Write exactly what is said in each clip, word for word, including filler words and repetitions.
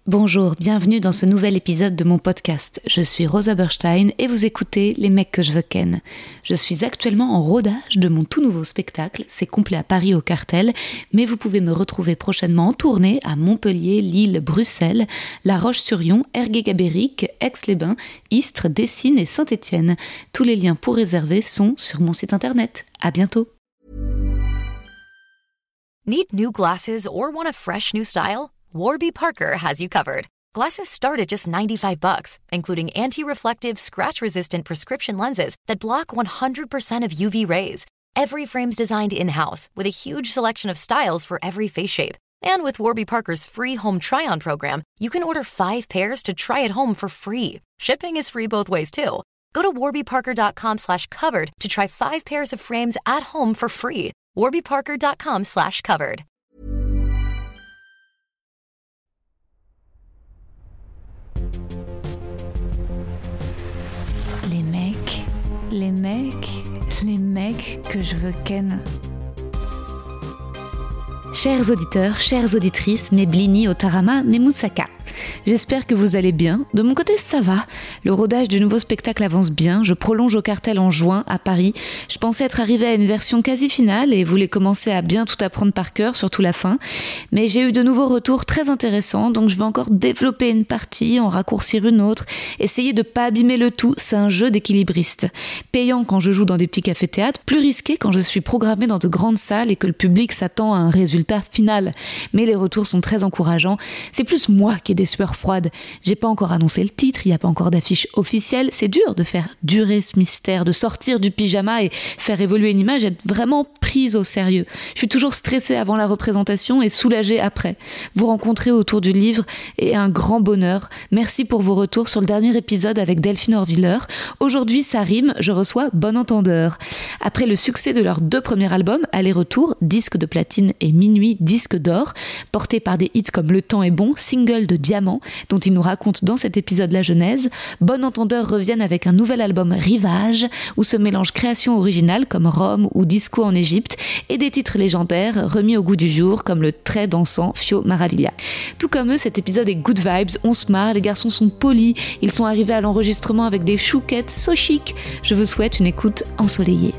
Bonjour, bienvenue dans ce nouvel épisode de mon podcast. Je suis Rosa Berstein et vous écoutez Les mecs que je veux ken. Je suis actuellement en rodage de mon tout nouveau spectacle, c'est complet à Paris au Cartel, mais vous pouvez me retrouver prochainement en tournée à Montpellier, Lille, Bruxelles, La Roche-sur-Yon, Ergué-Gabéric, Aix-les-Bains, Istres, Dessines et Saint-Étienne. Tous les liens pour réserver sont sur mon site internet. À bientôt. Need new glasses or want a fresh new style? Warby Parker has you covered. Glasses start at just ninety-five bucks, including anti-reflective, scratch-resistant prescription lenses that block one hundred percent of U V rays. Every frame's designed in-house with a huge selection of styles for every face shape. And with Warby Parker's free home try-on program, you can order five pairs to try at home for free. Shipping is free both ways, too. Go to warbyparker.com slash covered to try five pairs of frames at home for free. warbyparker.com slash covered. Les mecs, les mecs, les mecs que je veux ken. Chers auditeurs, chères auditrices, mes Blini, Otarama, mes Moussaka. J'espère que vous allez bien. De mon côté, ça va. Le rodage du nouveau spectacle avance bien. Je prolonge au Cartel en juin, à Paris. Je pensais être arrivée à une version quasi finale et voulais commencer à bien tout apprendre par cœur, surtout la fin. Mais j'ai eu de nouveaux retours très intéressants, donc je vais encore développer une partie, en raccourcir une autre, essayer de pas abîmer le tout. C'est un jeu d'équilibriste. Payant quand je joue dans des petits cafés-théâtres, plus risqué quand je suis programmée dans de grandes salles et que le public s'attend à un résultat final. Mais les retours sont très encourageants. C'est plus moi qui ai des sueurs froide. J'ai pas encore annoncé le titre, il n'y a pas encore d'affiche officielle. C'est dur de faire durer ce mystère, de sortir du pyjama et faire évoluer une image, être vraiment prise au sérieux. Je suis toujours stressée avant la représentation et soulagée après. Vous rencontrer autour du livre est un grand bonheur. Merci pour vos retours sur le dernier épisode avec Delphine Orviller. Aujourd'hui, ça rime, je reçois Bon Entendeur. Après le succès de leurs deux premiers albums, Aller-retour, disque de platine et Minuit, disque d'or, portés par des hits comme Le temps est bon, single de Diamant, dont il nous raconte dans cet épisode la genèse, Bon Entendeur reviennent avec un nouvel album Rivage, où se mélangent créations originales comme Rome ou Disco en Égypte, et des titres légendaires remis au goût du jour comme le très dansant Fio Maravilla. Tout comme eux, cet épisode est good vibes, on se marre, les garçons sont polis, ils sont arrivés à l'enregistrement avec des chouquettes so chic. Je vous souhaite une écoute ensoleillée.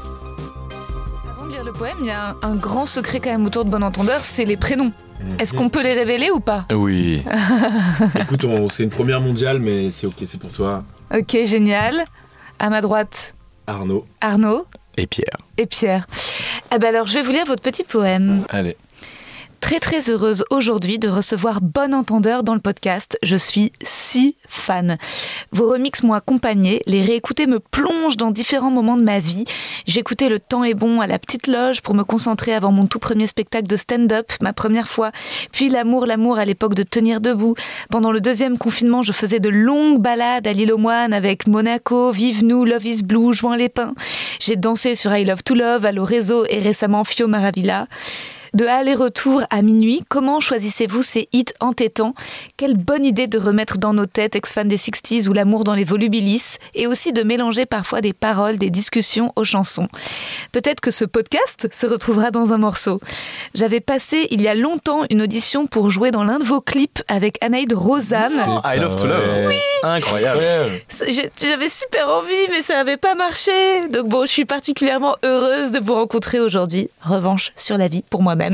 Le poème, il y a un, un grand secret quand même autour de Bon Entendeur, c'est les prénoms. Est-ce qu'on peut les révéler ou pas ? Oui. Écoute, on, c'est une première mondiale, mais c'est ok, c'est pour toi. Ok, génial. À ma droite, Arnaud. Arnaud. Et Pierre. Et Pierre. Ah ben alors, je vais vous lire votre petit poème. Allez. Très très heureuse aujourd'hui de recevoir Bon Entendeur dans le podcast. Je suis si fan. Vos remixes m'ont accompagnée, les réécouter me plongent dans différents moments de ma vie. J'écoutais Le temps est bon à la petite loge pour me concentrer avant mon tout premier spectacle de stand-up, ma première fois. Puis L'amour, l'amour à l'époque de Tenir debout. Pendant le deuxième confinement, je faisais de longues balades à l'île aux Moines avec Monaco, Vive nous, Love is Blue, Juin les Pins. J'ai dansé sur I Love to Love, Allo Réseau et récemment Fio Maravilla. De Aller-retour à Minuit, comment choisissez-vous ces hits entêtants ? Quelle bonne idée de remettre dans nos têtes ex-fans des sixties ou L'amour dans les volubilis, et aussi de mélanger parfois des paroles, des discussions aux chansons. Peut-être que ce podcast se retrouvera dans un morceau. J'avais passé il y a longtemps une audition pour jouer dans l'un de vos clips avec Anaïd Rosanne. I Love to Love. Oui. Incroyable. J'avais super envie, mais ça n'avait pas marché. Donc bon, je suis particulièrement heureuse de vous rencontrer aujourd'hui. Revanche sur la vie pour moi-même.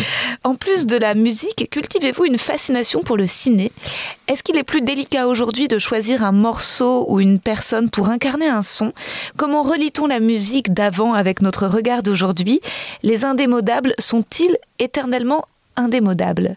En plus de la musique, cultivez-vous une fascination pour le ciné ? Est-ce qu'il est plus délicat aujourd'hui de choisir un morceau ou une personne pour incarner un son ? Comment relie-t-on la musique d'avant avec notre regard d'aujourd'hui ? Les indémodables sont-ils éternellement indémodables ?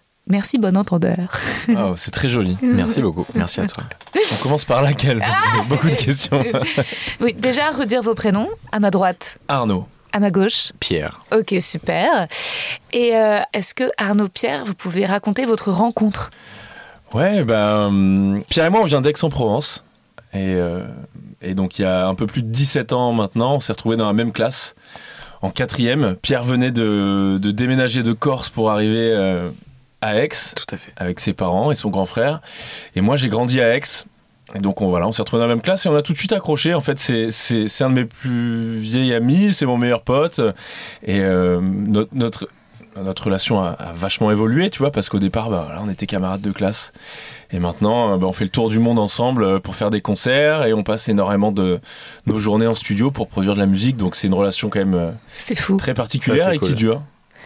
Merci, Bon Entendeur. Oh, c'est très joli. Merci beaucoup. Merci à toi. On commence par laquelle ? Parce qu'il y a beaucoup de questions. Oui, déjà, redire vos prénoms. À ma droite, Arnaud. À ma gauche, Pierre. Ok, super. Et euh, est-ce que Arnaud, Pierre, vous pouvez raconter votre rencontre ? Ouais, ben, Pierre et moi, on vient d'Aix-en-Provence. Et, euh, et donc, il y a un peu plus de dix-sept ans maintenant, on s'est retrouvés dans la même classe, en quatrième. Pierre venait de, de déménager de Corse pour arriver euh, à Aix. Tout à fait. Avec ses parents et son grand frère. Et moi, j'ai grandi à Aix. Et donc on, voilà, on s'est retrouvés dans la même classe et on a tout de suite accroché. En fait, c'est, c'est, c'est un de mes plus vieils amis, c'est mon meilleur pote. Et euh, notre, notre notre relation a, a vachement évolué, tu vois, parce qu'au départ, bah, voilà, on était camarades de classe. Et maintenant, bah, on fait le tour du monde ensemble pour faire des concerts et on passe énormément de nos journées en studio pour produire de la musique. Donc, c'est une relation quand même c'est fou. très particulière Ça, et cool. qui dure.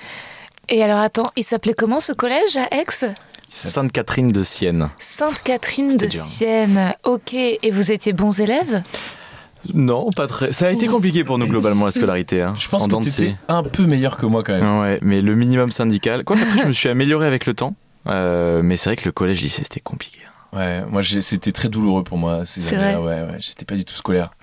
Et alors, attends, il s'appelait comment ce collège à Aix ? Sainte-Catherine de Sienne. Sainte-Catherine C'était de dur. Sienne. Ok, et vous étiez bons élèves ? Non, pas très. Ça a été compliqué pour nous globalement la scolarité. Hein, Je pense en que dents de t'étais scie. un peu meilleur que moi quand même. Ouais, mais le minimum syndical. Quoi qu'après, je me suis amélioré avec le temps. Euh, mais c'est vrai que le collège-lycée, c'était compliqué. Ouais, moi j'ai, c'était très douloureux pour moi ces C'est années-là. vrai. Ouais, ouais, j'étais pas du tout scolaire.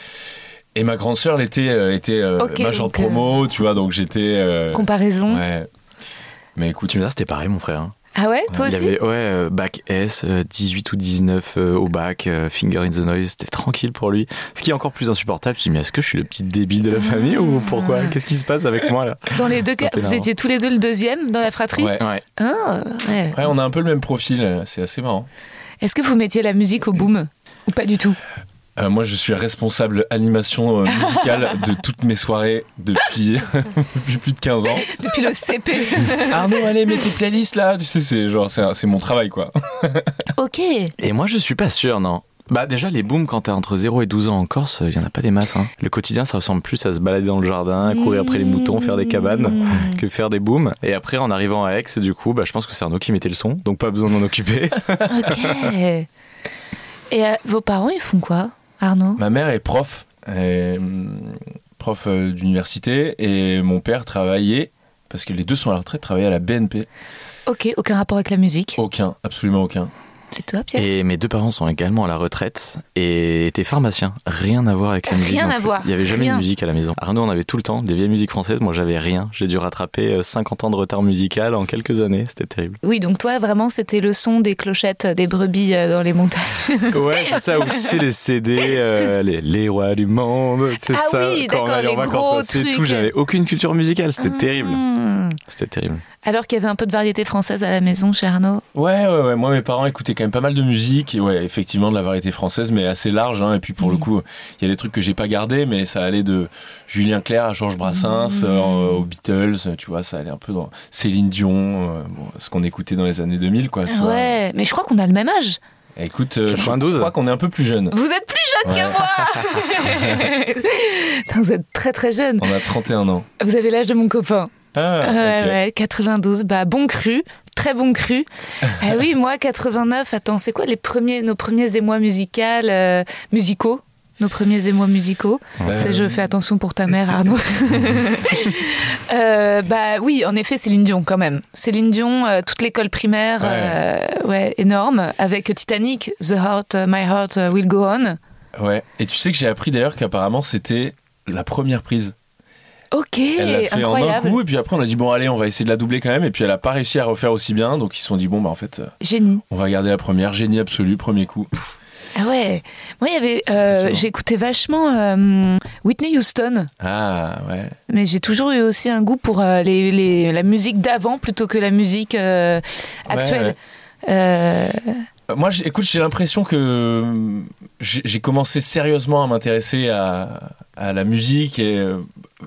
Et ma grande sœur l'était, euh, était euh, Ok, majeure de donc, promo, tu vois, donc j'étais. euh, Comparaison. Ouais. Mais écoute, Tu me dis, c'était pareil, mon frère. Hein. Ah ouais, toi Il y aussi ? avait ouais, euh, bac S, euh, dix-huit ou dix-neuf euh, au bac, euh, finger in the noise, c'était tranquille pour lui. Ce qui est encore plus insupportable, je me dis, mais est-ce que je suis le petit débile de la famille ou pourquoi ? Qu'est-ce qui se passe avec moi là ? Dans les deux C'est un cas, peu vous énervant. étiez tous les deux le deuxième dans la fratrie ? ouais. Ouais. Ah, ouais. Ouais, on a un peu le même profil, c'est assez marrant. Est-ce que vous mettiez la musique au boom ? Ou pas du tout ? Euh, moi, je suis responsable animation euh, musicale de toutes mes soirées depuis, depuis plus de quinze ans. Depuis le C P. Arnaud, allez, mets tes playlists là. Tu sais, c'est genre, c'est, un- c'est mon travail, quoi. Ok. Et moi, je suis pas sûr, non. Bah déjà, les booms, quand t'es entre zéro et douze ans en Corse, il y en a pas des masses. Hein. Le quotidien, ça ressemble plus à se balader dans le jardin, à courir après les moutons, faire des cabanes, Mmh. que faire des booms. Et après, en arrivant à Aix, du coup, bah, je pense que c'est Arnaud qui mettait le son, donc pas besoin d'en occuper. Ok. Et euh, vos parents, ils font quoi, Arnaud ? Ma mère est prof, euh, prof euh, d'université, et mon père travaillait, parce que les deux sont à la retraite, travaillait à la B N P. Ok, aucun rapport avec la musique. Aucun, absolument aucun. Et toi, Pierre ? Et mes deux parents sont également à la retraite et étaient pharmaciens. Rien à voir avec la musique. Rien non à plus. voir, Il y avait jamais rien. de musique à la maison. Arnaud en avait tout le temps, des vieilles musiques françaises. Moi, j'avais rien. J'ai dû rattraper cinquante ans de retard musical en quelques années. C'était terrible. Oui, donc toi, vraiment, c'était le son des clochettes des brebis euh, dans les montagnes. Ouais, c'est ça. Où tu sais les C D, euh, les, les rois du monde. C'est Ah ça. oui, quand on d'accord, allait en les vacances, gros quoi. C'est trucs. tout. J'avais aucune culture musicale. C'était terrible. Mmh. C'était terrible. Alors qu'il y avait un peu de variété française à la maison chez Arnaud. Ouais, ouais, ouais. Moi, mes parents écoutaient quand même pas mal de musique. Et ouais, effectivement, de la variété française, mais assez large. Hein. Et puis, pour Mmh. le coup, il y a des trucs que j'ai pas gardés, mais ça allait de Julien Clerc à Georges Brassens, Mmh. euh, aux Beatles. Tu vois, ça allait un peu dans Céline Dion, euh, bon, ce qu'on écoutait dans les années deux mille, quoi. tu vois. Ouais, mais je crois qu'on a le même âge. Et écoute, euh, quatre-vingt-douze. je crois qu'on est un peu plus jeune. Vous êtes plus jeune Ouais. que moi. Putain, vous êtes très très jeune. On a trente et un ans. Vous avez l'âge de mon copain. Ah, ouais, ok. ouais, quatre-vingt-douze, bah bon cru, très bon cru. Ah oui, moi quatre-vingt-neuf, attends, c'est quoi les premiers, nos premiers émois musicaux, euh, musicaux nos premiers émois musicaux. Ouais. Ça, je fais attention pour ta mère, Arnaud. euh, bah oui, en effet, Céline Dion quand même. Céline Dion, euh, toute l'école primaire, Ouais. euh, ouais, énorme, avec Titanic, The Heart, My Heart Will Go On. Ouais. Et tu sais que j'ai appris d'ailleurs qu'apparemment c'était la première prise. Ok, Elle l'a fait en un incroyable. coup et puis après on a dit bon allez on va essayer de la doubler quand même et puis elle a pas réussi à refaire aussi bien donc ils se sont dit bon bah en fait euh, Génie. on va garder la première, génie absolu, premier coup. Ah ouais. Moi, il y avait, euh, impressionnant. j'écoutais vachement euh, Whitney Houston. Ah ouais. Mais j'ai toujours eu aussi un goût pour euh, les, les, la musique d'avant plutôt que la musique euh, actuelle. Ouais, Euh, Euh, Moi j'ai- écoute j'ai l'impression que euh, j'ai j'ai commencé sérieusement à m'intéresser à, à la musique et euh,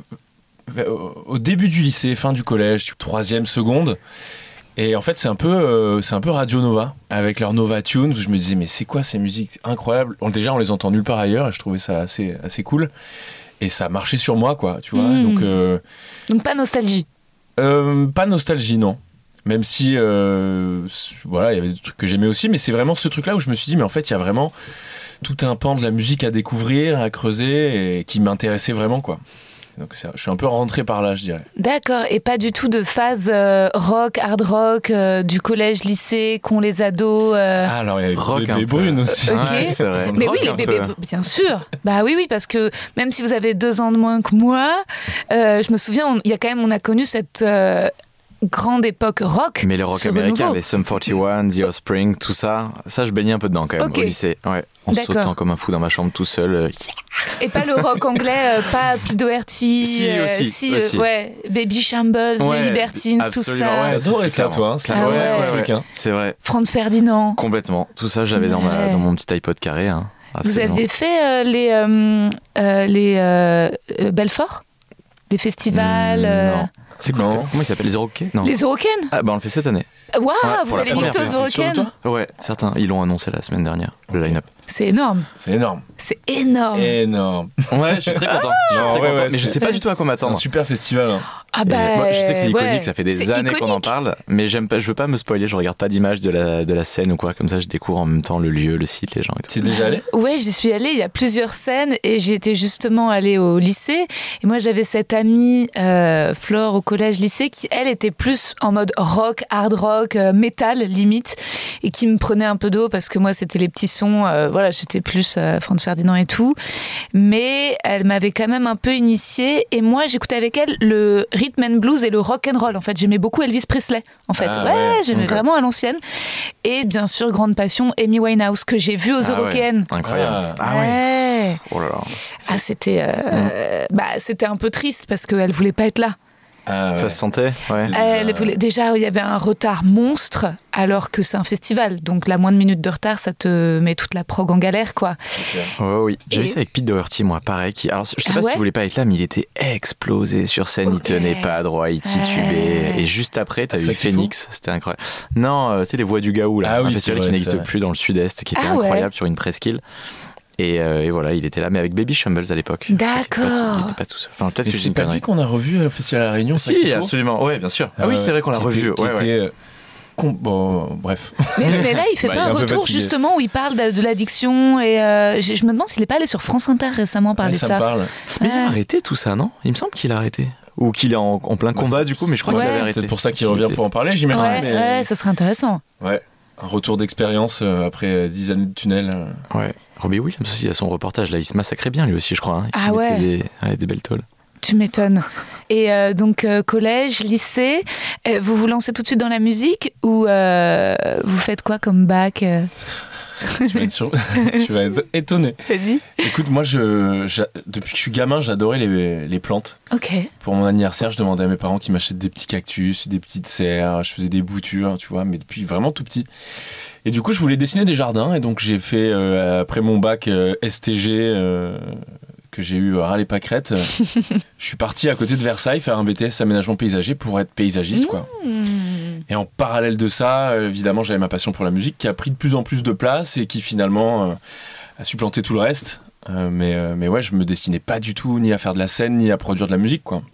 au au début du lycée, fin du collège, troisième, seconde. Et en fait, c'est un peu, euh, c'est un peu Radio Nova avec leur Nova Tunes où je me disais mais c'est quoi ces musiques incroyables. On, déjà, on les entend nulle part ailleurs et je trouvais ça assez, assez cool. Et ça marchait sur moi, quoi. Tu vois. Mm. Donc, euh, donc pas nostalgie. euh, pas nostalgie, non. Même si, euh, voilà, il y avait des trucs que j'aimais aussi, mais c'est vraiment ce truc-là où je me suis dit mais en fait, il y a vraiment tout un pan de la musique à découvrir, à creuser et qui m'intéressait vraiment, quoi. Donc c'est- je suis un peu rentré par là, je dirais. D'accord, et pas du tout de phase euh, rock, hard rock euh, du collège, lycée, qu'ont les ados. euh. Ah, alors il y avait Rock Bébé un peu. Brune aussi. Ok. Ouais, c'est vrai. Mais Rock oui, les un bébés, peu. bien sûr. Bah oui, oui, parce que même si vous avez deux ans de moins que moi, euh, je me souviens, on- il y a quand même, on a connu cette euh, grande époque rock. Mais le rock ce américain, renouveau. les Sum quarante et un, The Offspring, tout ça, ça je baignais un peu dedans quand même Ok. au lycée. Ouais, en D'accord. sautant comme un fou dans ma chambre tout seul. euh, Et pas le rock anglais, euh, pas Pete Doherty, Si, euh, aussi, si, euh, aussi. ouais, Baby Shambles, Ouais, les Libertines, tout absolument, ça. ouais. J'adorais c'est ça, clairement. toi. Hein. C'est Ah ouais, ouais. ton Ouais, truc, ouais. hein. C'est vrai, Franz Ferdinand. complètement. Tout ça j'avais dans, ma, Ouais. dans mon petit iPod carré. Hein. Vous Absolument. aviez fait euh, les, euh, euh, les euh, euh, Belfort, des festivals. Mm, euh, non. C'est quoi? Non. Comment il s'appelle? Les Euroken? Non. Les Euroken. Ah bah on le fait cette année. Waouh, Ouais, vous pour la allez première mixer aux fois. C'est sûr de Euroken. toi Ouais, certains, ils l'ont annoncé la semaine dernière, le line-up. C'est énorme. C'est énorme. C'est énorme. Énorme. Ouais, je suis très content. Je suis Non, très ouais, content. ouais, mais je c'est- sais pas du tout à quoi C'est un m'attendre. super festival. hein. Ah Et bah, moi, je sais que c'est iconique, ouais. ça fait des C'est années qu'on en iconique. parle, mais j'aime pas, je veux pas me spoiler, je regarde pas d'image de la, de la scène ou quoi, comme ça je découvre en même temps le lieu, le site, les gens et tout. Tu es déjà allé? Ouais, j'y suis allée, il y a plusieurs scènes et j'y étais justement allée au lycée. Et moi, j'avais cette amie, euh, Flore, au collège-lycée, qui, elle, était plus en mode rock, hard rock, euh, métal, limite, et qui me prenait un peu d'eau parce que moi, c'était les petits sons, euh, voilà, j'étais plus euh, Franz Ferdinand et tout. Mais elle m'avait quand même un peu initiée et moi, j'écoutais avec elle le rhythm and blues et le rock and roll. En fait, j'aimais beaucoup Elvis Presley, en fait. Ah ouais, ouais, j'aimais ok. vraiment à l'ancienne. Et bien sûr, grande passion, Amy Winehouse, que j'ai vue aux Ah ouais, Eurokéennes. incroyable. Ah. Ah ouais. Ouais. Oh là là. Ah, c'était, euh, bah, c'était un peu triste parce qu'elle voulait pas être là. Ah, ouais. Ça se sentait? Ouais. Déjà- Elle voulait, déjà, il y avait un retard monstre alors que c'est un festival. Donc, la moindre minute de retard, ça te met toute la prog en galère, quoi. Ok. Ouais, oui. J'ai Et- vu ça avec Pete Doherty, moi, pareil. Qui... Alors, je sais Ah pas ouais s'il voulait pas être là, mais il était explosé sur scène. Ok. Il tenait pas droit, il titubait. Ouais. Et juste après, t'as Ah, vu ça qu'il Phoenix. C'était incroyable. Non, euh, tu sais, les Voix du Gaou, là. Ah oui, un c'est festival vrai, qui c'est n'existe vrai. plus dans le sud-est, qui était Ah ouais. incroyable sur une presqu'île. Et, euh, et voilà, il était là, mais avec Baby Shambles à l'époque. Il était pas tout- D'accord. Il était pas tout seul. Enfin, peut-être Mais que j'ai c'est une pas connerie. lui qu'on a revu au festival à la Réunion, ça qu'il Si, faut absolument. Ouais, bien sûr. Ah, Ah oui, ouais, c'est vrai qu'on l'a qui revu. était- qui Ouais, ouais. était, euh, con- Bon, bref. Mais, mais là, il fait Bah, pas il est un un peu retour, fatigué. justement, où il parle de, de l'addiction. Et euh, je, je me demande s'il est pas allé sur France Inter récemment parler Ouais, ça de me ça. parle. Mais il a Ouais. arrêté tout ça, non? Il me semble qu'il a arrêté. Ou qu'il est en, en plein Bah, combat, c'est- du coup, mais je crois Ouais. qu'il avait C'est arrêté. peut-être pour ça qu'il revient pour en parler, j'imagine. Ouais, mais- ouais, ça serait intéressant. Ouais. Un retour d'expérience euh, après euh, dix années de tunnel. euh. Ouais. Robbie Williams aussi, il a son reportage là, il se massacrait bien lui aussi, je crois. Hein. Il Ah se mettait ouais. des, ouais, des belles tôles. Tu m'étonnes. Et euh, donc, euh, collège, lycée, euh, vous vous lancez tout de suite dans la musique ou euh, vous faites quoi comme bac euh Tu vas être, sur- tu vas être étonné. Vas-y. Écoute, moi, je, j'a- depuis que je suis gamin, j'adorais les, les plantes. Ok. Pour mon anniversaire, je demandais à mes parents qu'ils m'achètent des petits cactus, des petites serres, je faisais des boutures, tu vois, mais depuis vraiment tout petit. Et du coup, je voulais dessiner des jardins, et donc j'ai fait, euh, après mon bac euh, S T G, euh, que j'ai eu à Raleigh-Pâquerette, euh, je suis parti à côté de Versailles faire un B T S aménagement paysager pour être paysagiste, quoi. Hmm. Et en parallèle de ça, euh, évidemment, j'avais ma passion pour la musique qui a pris de plus en plus de place et qui finalement euh, a supplanté tout le reste. Euh, mais, euh, mais ouais, je me destinais pas du tout ni à faire de la scène ni à produire de la musique, quoi.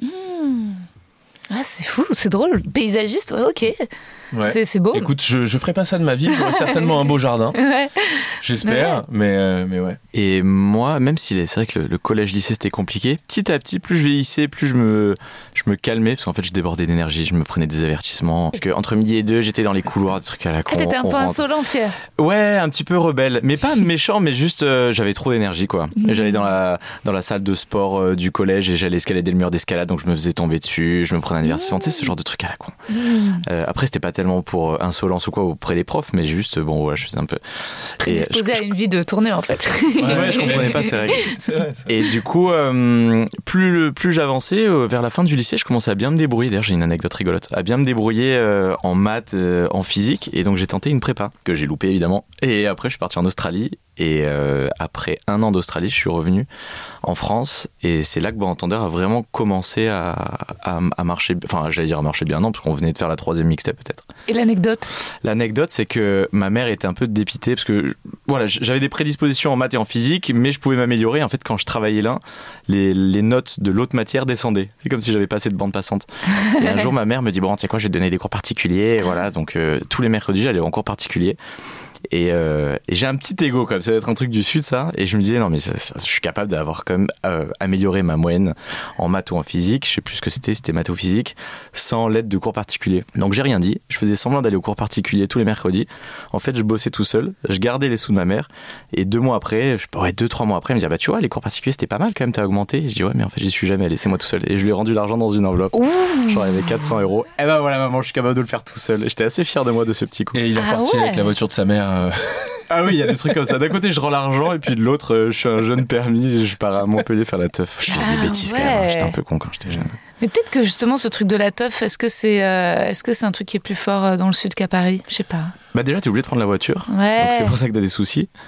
Ah, c'est fou, c'est drôle. Paysagiste, ouais, ok. Ouais. C'est, c'est beau. Écoute, je, je ferai pas ça de ma vie, j'aurai certainement un beau jardin, Ouais. j'espère, Ouais. mais, euh, mais ouais. Et moi, même si c'est vrai que le, le collège-lycée c'était compliqué, petit à petit, plus je vieillissais, plus je me, je me calmais, parce qu'en fait je débordais d'énergie, je me prenais des avertissements. Parce qu'entre midi et deux, j'étais dans les couloirs, des trucs à la con. Ah, t'étais un on peu rentre. insolent, Pierre. Ouais, un petit peu rebelle, mais pas méchant, mais juste euh, j'avais trop d'énergie quoi. Mmh. J'allais dans la dans la salle de sport euh, du collège et j'allais escalader le mur d'escalade, donc je me faisais tomber dessus, je me prenais un avertissement, tu sais ce genre de truc à la con. Mmh. Euh, après c'était pas tellement pour euh, insolence ou quoi auprès des profs, mais juste euh, bon voilà, je faisais un peu. Prédisposé Et, je- à une vie de tournée, en fait. Ouais, je comprenais pas ces règles. C'est vrai, ça. Et du coup, euh, plus, plus j'avançais, euh, vers la fin du lycée, je commençais à bien me débrouiller. D'ailleurs, j'ai une anecdote rigolote. À bien me débrouiller euh, en maths, euh, en physique. Et donc, j'ai tenté une prépa, que j'ai loupé évidemment. Et après, je suis parti en Australie. Et euh, après un an d'Australie, je suis revenu en France. Et c'est là que Bon Entendeur a vraiment commencé à, à, à marcher. Enfin, j'allais dire à marcher bien, non, parce qu'on venait de faire la troisième mixtape peut-être. Et l'anecdote? L'anecdote, c'est que ma mère était un peu dépitée parce que voilà, j'avais des prédispositions en maths et en physique, mais je pouvais m'améliorer. En fait, quand je travaillais l'un, les, les notes de l'autre matière descendaient. C'est comme si j'avais pas assez de bande passante. Et un jour, ma mère me dit bon, tu sais quoi, je vais te donner des cours particuliers. Et voilà, donc euh, tous les mercredis, j'allais en cours particulier. Et, euh, et j'ai un petit ego comme ça va être un truc du sud ça, et je me disais non mais ça, ça, je suis capable d'avoir quand même euh, amélioré ma moyenne en maths ou en physique, je sais plus ce que c'était, c'était maths ou physique, sans l'aide de cours particuliers. Donc j'ai rien dit, je faisais semblant d'aller aux cours particuliers tous les mercredis. En fait je bossais tout seul, je gardais les sous de ma mère, et deux mois après, je, ouais deux trois mois après, elle me dit ah bah tu vois les cours particuliers c'était pas mal quand même, t'as augmenté. Et je dis ouais mais en fait j'y suis jamais allé, c'est moi tout seul. Et je lui ai rendu l'argent dans une enveloppe. Ouh. J'en avais quatre cents euros. Et ben voilà maman, je suis capable de le faire tout seul. J'étais assez fier de moi de ce petit coup. Et il est Ah reparti ouais. avec la voiture de sa mère. euh, Ah oui, il y a des trucs comme ça. D'un côté, je rends l'argent, et puis de l'autre, euh, je suis un jeune permis et je pars à Montpellier faire la teuf. Je faisais Ah des bêtises quand même. hein. ouais. J'étais un peu con quand j'étais jeune. Mais peut-être que justement, ce truc de la teuf, est-ce que c'est, euh, est-ce que c'est un truc qui est plus fort euh, dans le sud qu'à Paris? Je sais pas. Bah déjà, t'es obligé de prendre la voiture. Ouais. Donc c'est pour ça que t'as des soucis.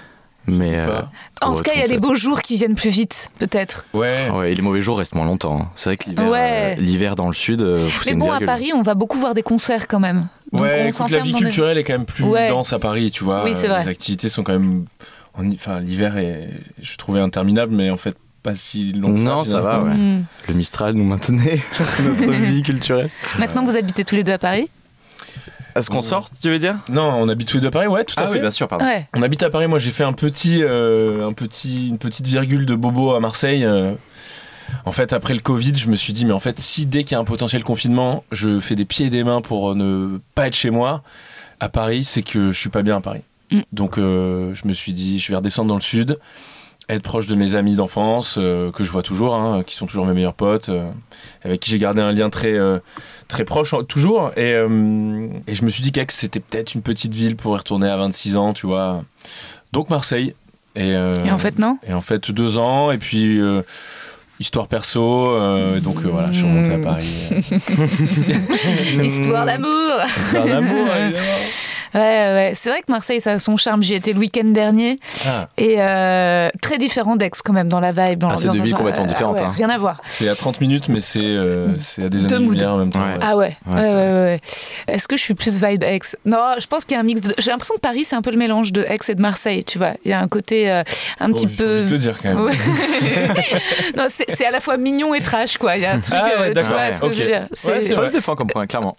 Mais euh, en tout cas, il y a des beaux jours qui viennent plus vite, peut-être. Ouais. ouais, et les mauvais jours restent moins longtemps. Hein. C'est vrai que l'hiver, ouais. euh, l'hiver dans le sud, euh, mais bon, à Paris, on va beaucoup voir des concerts quand même. Donc ouais, on écoute, la vie culturelle des... est quand même plus ouais. dense à Paris, tu vois. Oui, c'est vrai. Les activités sont quand même, enfin, l'hiver est, je trouvais interminable, mais en fait. Pas si long que non, ça, ça va, ouais. Mm. Le Mistral nous maintenait notre vie culturelle. Maintenant, vous habitez tous les deux à Paris ? Est-ce qu'on sort, tu veux dire ? Non, on habite tous les deux à Paris, ouais, tout à ah fait. Oui, bien sûr, pardon. Ouais. On habite à Paris, moi j'ai fait un petit, euh, un petit, une petite virgule de bobo à Marseille. Euh, en fait, après le Covid, je me suis dit, mais en fait, si dès qu'il y a un potentiel confinement, je fais des pieds et des mains pour ne pas être chez moi, à Paris, c'est que je suis pas bien à Paris. Mm. Donc, euh, je me suis dit, je vais redescendre dans le sud. Être proche de mes amis d'enfance, euh, que je vois toujours, hein, qui sont toujours mes meilleurs potes, euh, avec qui j'ai gardé un lien très, euh, très proche, toujours. Et, euh, et je me suis dit qu'Aix, c'était peut-être une petite ville pour y retourner à vingt-six ans, tu vois. Donc Marseille. Et, euh, et en fait, non ? Et en fait, deux ans, et puis... Euh, histoire perso, euh, donc euh, voilà, je suis remonté à Paris. Euh. Histoire d'amour. Histoire d'amour, évidemment. Ouais, ouais. C'est vrai que Marseille, ça a son charme. J'y étais le week-end dernier. Ah. Et euh, très différent d'Aix, quand même, dans la vibe. Dans ah, c'est deux villes complètement euh, différentes. Ah ouais, hein. Rien à voir. C'est à trente minutes, mais c'est, euh, c'est à des années-lumière en même temps. Ouais. Ouais. Ah ouais. ouais, ouais, ouais, ouais. Est-ce que je suis plus vibe Aix ? Non, je pense qu'il y a un mix de... J'ai l'impression que Paris, c'est un peu le mélange de Aix et de Marseille, tu vois. Il y a un côté euh, un faut, petit faut peu... Faut vite le dire, quand même. Ouais. Non, c'est, c'est à la fois mignon et trash, quoi. Il y a un truc, ah ouais, euh, tu vois ce que okay. je veux dire. C'est, ouais, c'est vrai, des fois, comme point, clairement.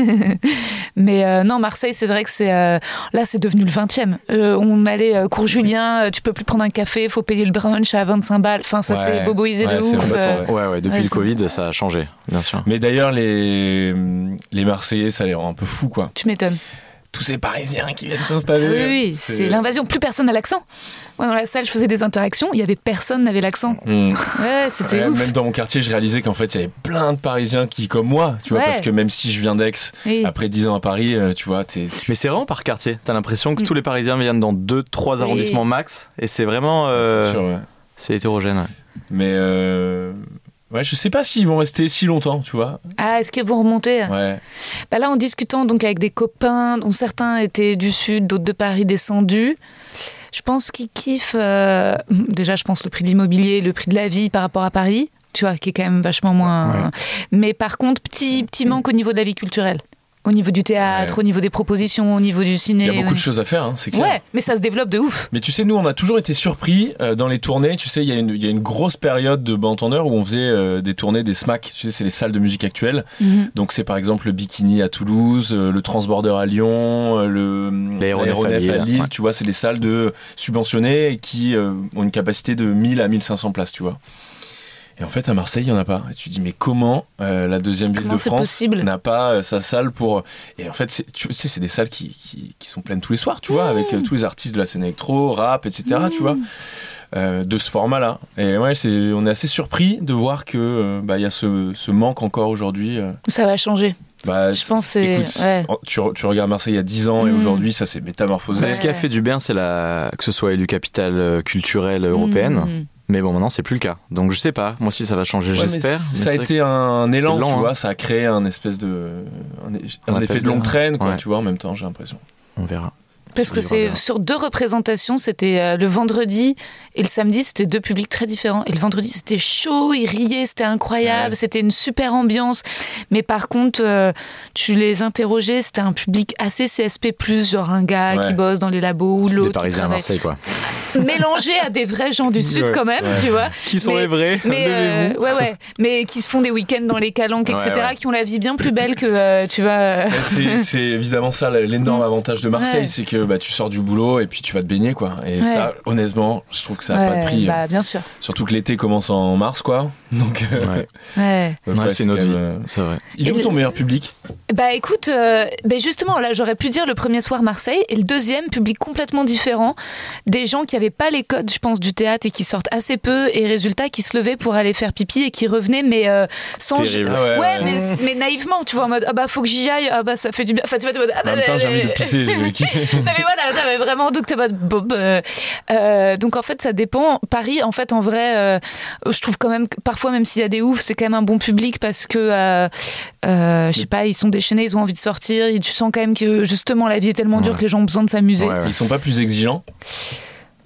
Mais euh, non, Marseille, c'est vrai que c'est... Euh, là, c'est devenu le vingtième. Euh, on allait euh, cours Julien, euh, tu peux plus prendre un café, faut payer le brunch à vingt-cinq balles. Enfin, ça ouais. s'est boboisé ouais, de c'est ouf. Vrai, euh... vrai. Ouais, ouais, depuis ouais, le Covid, vrai. Ça a changé, bien sûr. Mais d'ailleurs, les, les Marseillais, ça les rend un peu fous, quoi. Tu m'étonnes. Tous ces Parisiens qui viennent s'installer. Oui, oui c'est... c'est l'invasion. Plus personne n'a l'accent. Moi, dans la salle, je faisais des interactions, il y avait personne n'avait l'accent. Mmh. Ouais, c'était ouais, ouf. Même dans mon quartier, je réalisais qu'en fait, il y avait plein de Parisiens qui, comme moi, tu vois, ouais. parce que même si je viens d'Aix, oui. après dix ans à Paris, tu vois, t'es... Mais c'est vraiment par quartier. T'as l'impression que mmh. tous les Parisiens viennent dans deux, trois oui. arrondissements max, et c'est vraiment, euh... c'est, sûr, ouais. c'est hétérogène. Ouais. Mais euh... ouais, je sais pas s'ils vont rester si longtemps, tu vois. Ah, est-ce qu'ils vont remonter ? Ouais. Bah là, en discutant donc avec des copains, dont certains étaient du sud, d'autres de Paris descendus, je pense qu'ils kiffent. Euh... Déjà, je pense le prix de l'immobilier, le prix de la vie par rapport à Paris, tu vois, qui est quand même vachement moins. Ouais. Mais par contre, petit petit manque au niveau de la vie culturelle. Au niveau du théâtre, ouais. au niveau des propositions, au niveau du ciné. Il y a beaucoup de choses à faire, hein, c'est clair. Ouais, mais ça se développe de ouf. Mais tu sais, nous, on a toujours été surpris euh, dans les tournées. Tu sais, il y, y a une grosse période de Bentendeur où on faisait euh, des tournées des SMAC. Tu sais, c'est les salles de musique actuelles. Mm-hmm. Donc, c'est par exemple le Bikini à Toulouse, euh, le Transborder à Lyon, euh, le l'aéronef à Lille. À Lille ouais. Tu vois, c'est des salles de subventionnées qui euh, ont une capacité de mille à mille cinq cents places, tu vois. Et en fait, à Marseille, il n'y en a pas. Et tu te dis, mais comment euh, la deuxième ville comment de France possible n'a pas euh, sa salle pour... Et en fait, c'est, tu sais, c'est des salles qui, qui, qui sont pleines tous les soirs, tu mmh. vois, avec euh, tous les artistes de la scène électro, rap, et cetera, mmh. tu vois, euh, de ce format-là. Et ouais, c'est, on est assez surpris de voir qu'il euh, bah, y a ce, ce manque encore aujourd'hui. Euh. Ça va changer. Bah, je pense c'est... Écoute, ouais. tu, tu regardes Marseille il y a dix ans mmh. et aujourd'hui, ça s'est métamorphosé. Ouais. Ce qui a fait du bien, c'est la... que ce soit élu capitale culturelle européenne. Mmh. Mais bon, maintenant, c'est plus le cas. Donc, je sais pas. Moi aussi, ça va changer, ouais, j'espère. Mais ça mais a été un élan, lent, tu hein. vois. Ça a créé un espèce de... un, un effet de longue traîne, quoi, ouais. tu vois, en même temps, j'ai l'impression. On verra. Parce que c'est sur deux représentations, c'était euh, le vendredi et le samedi, c'était deux publics très différents. Et le vendredi, c'était chaud, ils riaient, c'était incroyable, ouais. c'était une super ambiance. Mais par contre, euh, tu les interrogeais, c'était un public assez C S P plus, genre un gars ouais. qui bosse dans les labos ou l'autre des Parisiens qui travaille. À Marseille, quoi. Mélangé à des vrais gens du Sud, ouais. quand même, ouais. tu vois. Qui sont mais, les vrais mais, euh, ouais, ouais. Mais qui se font des week-ends dans les calanques, et cetera, ouais, ouais. qui ont la vie bien plus belle que, euh, tu vois. C'est, c'est évidemment ça, l'énorme avantage de Marseille, ouais. c'est que bah, tu sors du boulot et puis tu vas te baigner, quoi. Et ouais. ça, honnêtement, je trouve que ça n'a ouais, pas de prix. Bah, bien sûr. Surtout que l'été commence en mars, quoi. Donc, euh, ouais. ouais. Donc, ouais, c'est, c'est notre vie. Euh... C'est vrai. Il est où ton meilleur public ? Bah écoute, euh, bah justement, là, j'aurais pu dire le premier soir Marseille et le deuxième, public complètement différent. Des gens qui n'avaient pas les codes, je pense, du théâtre et qui sortent assez peu et résultat, qui se levaient pour aller faire pipi et qui revenaient, mais euh, sans. Terrible. Ah ouais, ouais, ouais. Mais, mais naïvement, tu vois, en mode ah bah faut que j'y aille, ah bah ça fait du bien. Enfin, tu vois, tu vois, ah, bah, en même temps, j'ai envie de pisser. non, mais voilà, non, mais vraiment, donc t'es pas bob. Euh, euh, donc en fait, ça dépend. Paris, en fait, en vrai, euh, je trouve quand même que parfois, même s'il y a des oufs, c'est quand même un bon public parce que, euh, euh, je sais pas, ils sont déchaînés, ils ont envie de sortir. Et tu sens quand même que justement la vie est tellement dure ouais. que les gens ont besoin de s'amuser. Ouais, ouais. Ils sont pas plus exigeants ?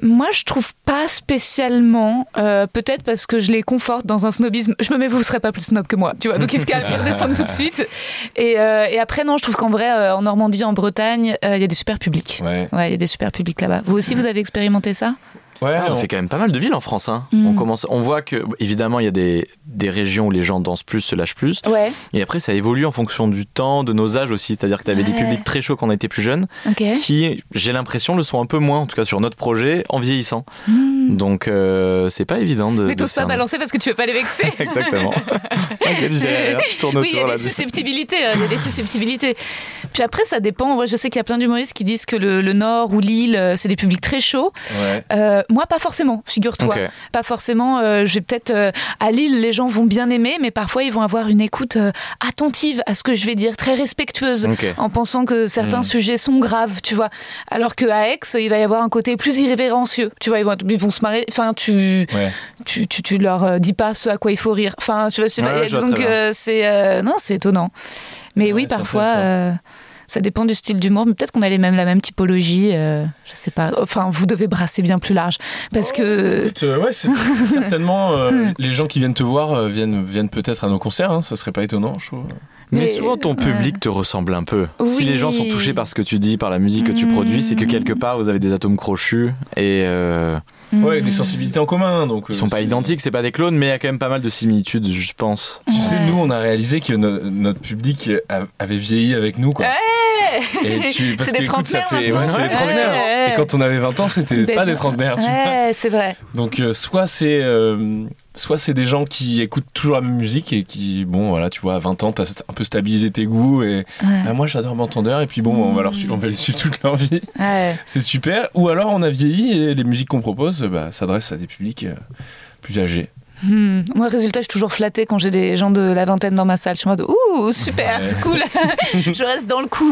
Moi, je trouve pas spécialement. Euh, peut-être parce que je les conforte dans un snobisme. Je me mets, vous serez pas plus snob que moi, tu vois. Donc ils se calment, ils redescendent tout de suite. Et, euh, et après, non, je trouve qu'en vrai, euh, en Normandie, en Bretagne, il euh, y a des super publics. Ouais. Ouais, il y a des super publics là-bas. Vous aussi, vous avez expérimenté ça ? Ouais, Ah, on, on fait quand même pas mal de villes en France. Hein. Mm. On commence, on voit que évidemment il y a des, des régions où les gens dansent plus, se lâchent plus. Ouais. Et après ça évolue en fonction du temps, de nos âges aussi. C'est-à-dire que tu avais Ouais. des publics très chauds quand on était plus jeunes, Ok. qui, j'ai l'impression, le sont un peu moins, en tout cas sur notre projet, en vieillissant. Mm. Donc euh, c'est pas évident de. Mais de t'oses pas cerner. balancer parce que tu veux pas les vexer. Exactement. Ok, je, je tourne Oui, il y a autour des là-dessus. susceptibilités, il y a des susceptibilités. Puis après, ça dépend. Moi, je sais qu'il y a plein d'humoristes qui disent que le, le Nord ou l'île, euh, c'est des publics très chauds. Ouais. Euh, moi, pas forcément, figure-toi. Ok. Pas forcément. Euh, je vais peut-être euh, à Lille, les gens vont bien aimer, mais parfois ils vont avoir une écoute euh, attentive à ce que je vais dire, très respectueuse, Ok. en pensant que certains Mm. sujets sont graves, tu vois. Alors que à Aix, il va y avoir un côté plus irrévérencieux. Tu vois, ils vont, ils vont se marrer. Enfin, tu, Ouais. tu, tu, tu leur euh, dis pas ce à quoi il faut rire. Enfin, tu vois, je sais Ouais, pas, ouais, je vois donc très bien. euh, c'est euh, non, c'est étonnant. Mais Ouais, oui, c'est parfois. intéressant. euh, Ça dépend du style d'humour, mais peut-être qu'on a les mêmes, la même typologie. Euh, je sais pas. Enfin, vous devez brasser bien plus large. Parce que. Écoute, euh, ouais, c'est, c'est certainement euh, les gens qui viennent te voir euh, viennent, viennent peut-être à nos concerts, hein, ça serait pas étonnant, je trouve. Mais, Mais, souvent ton ouais. public te ressemble un peu. Si Oui. les gens sont touchés par ce que tu dis, par la musique que tu Mmh. produis, c'est que quelque part vous avez des atomes crochus et euh, Ouais, des sensibilités en commun, donc. ils sont pas identiques, c'est pas des clones, mais il y a quand même pas mal de similitudes, je pense. Tu sais, Ouais. nous, on a réalisé que no- notre public a- avait vieilli avec nous, quoi. Ouais. Et tu, parce C'est des que, écoute, ça trentenaires fait, ouais, maintenant. c'est des Ouais, trentenaires. ouais, ouais. Et quand on avait vingt ans, c'était Ben, pas des trentenaires, tu vois. Ouais, c'est vrai. Donc, euh, soit c'est, euh, soit c'est des gens qui écoutent toujours la même musique et qui, bon, voilà, tu vois, à vingt ans, t'as un peu stabilisé tes goûts et Ouais. ah, moi, j'adore M'entendeur et puis bon, on va leur, su- on va les suivre toute leur vie. Ouais. C'est super. Ou alors, on a vieilli et les musiques qu'on propose, bah, s'adressent à des publics euh, plus âgés. Hmm. Moi, résultat, je suis toujours flattée quand j'ai des gens de la vingtaine dans ma salle. Je suis en mode ouh, super, Ouais. c'est cool. Je reste dans le coup.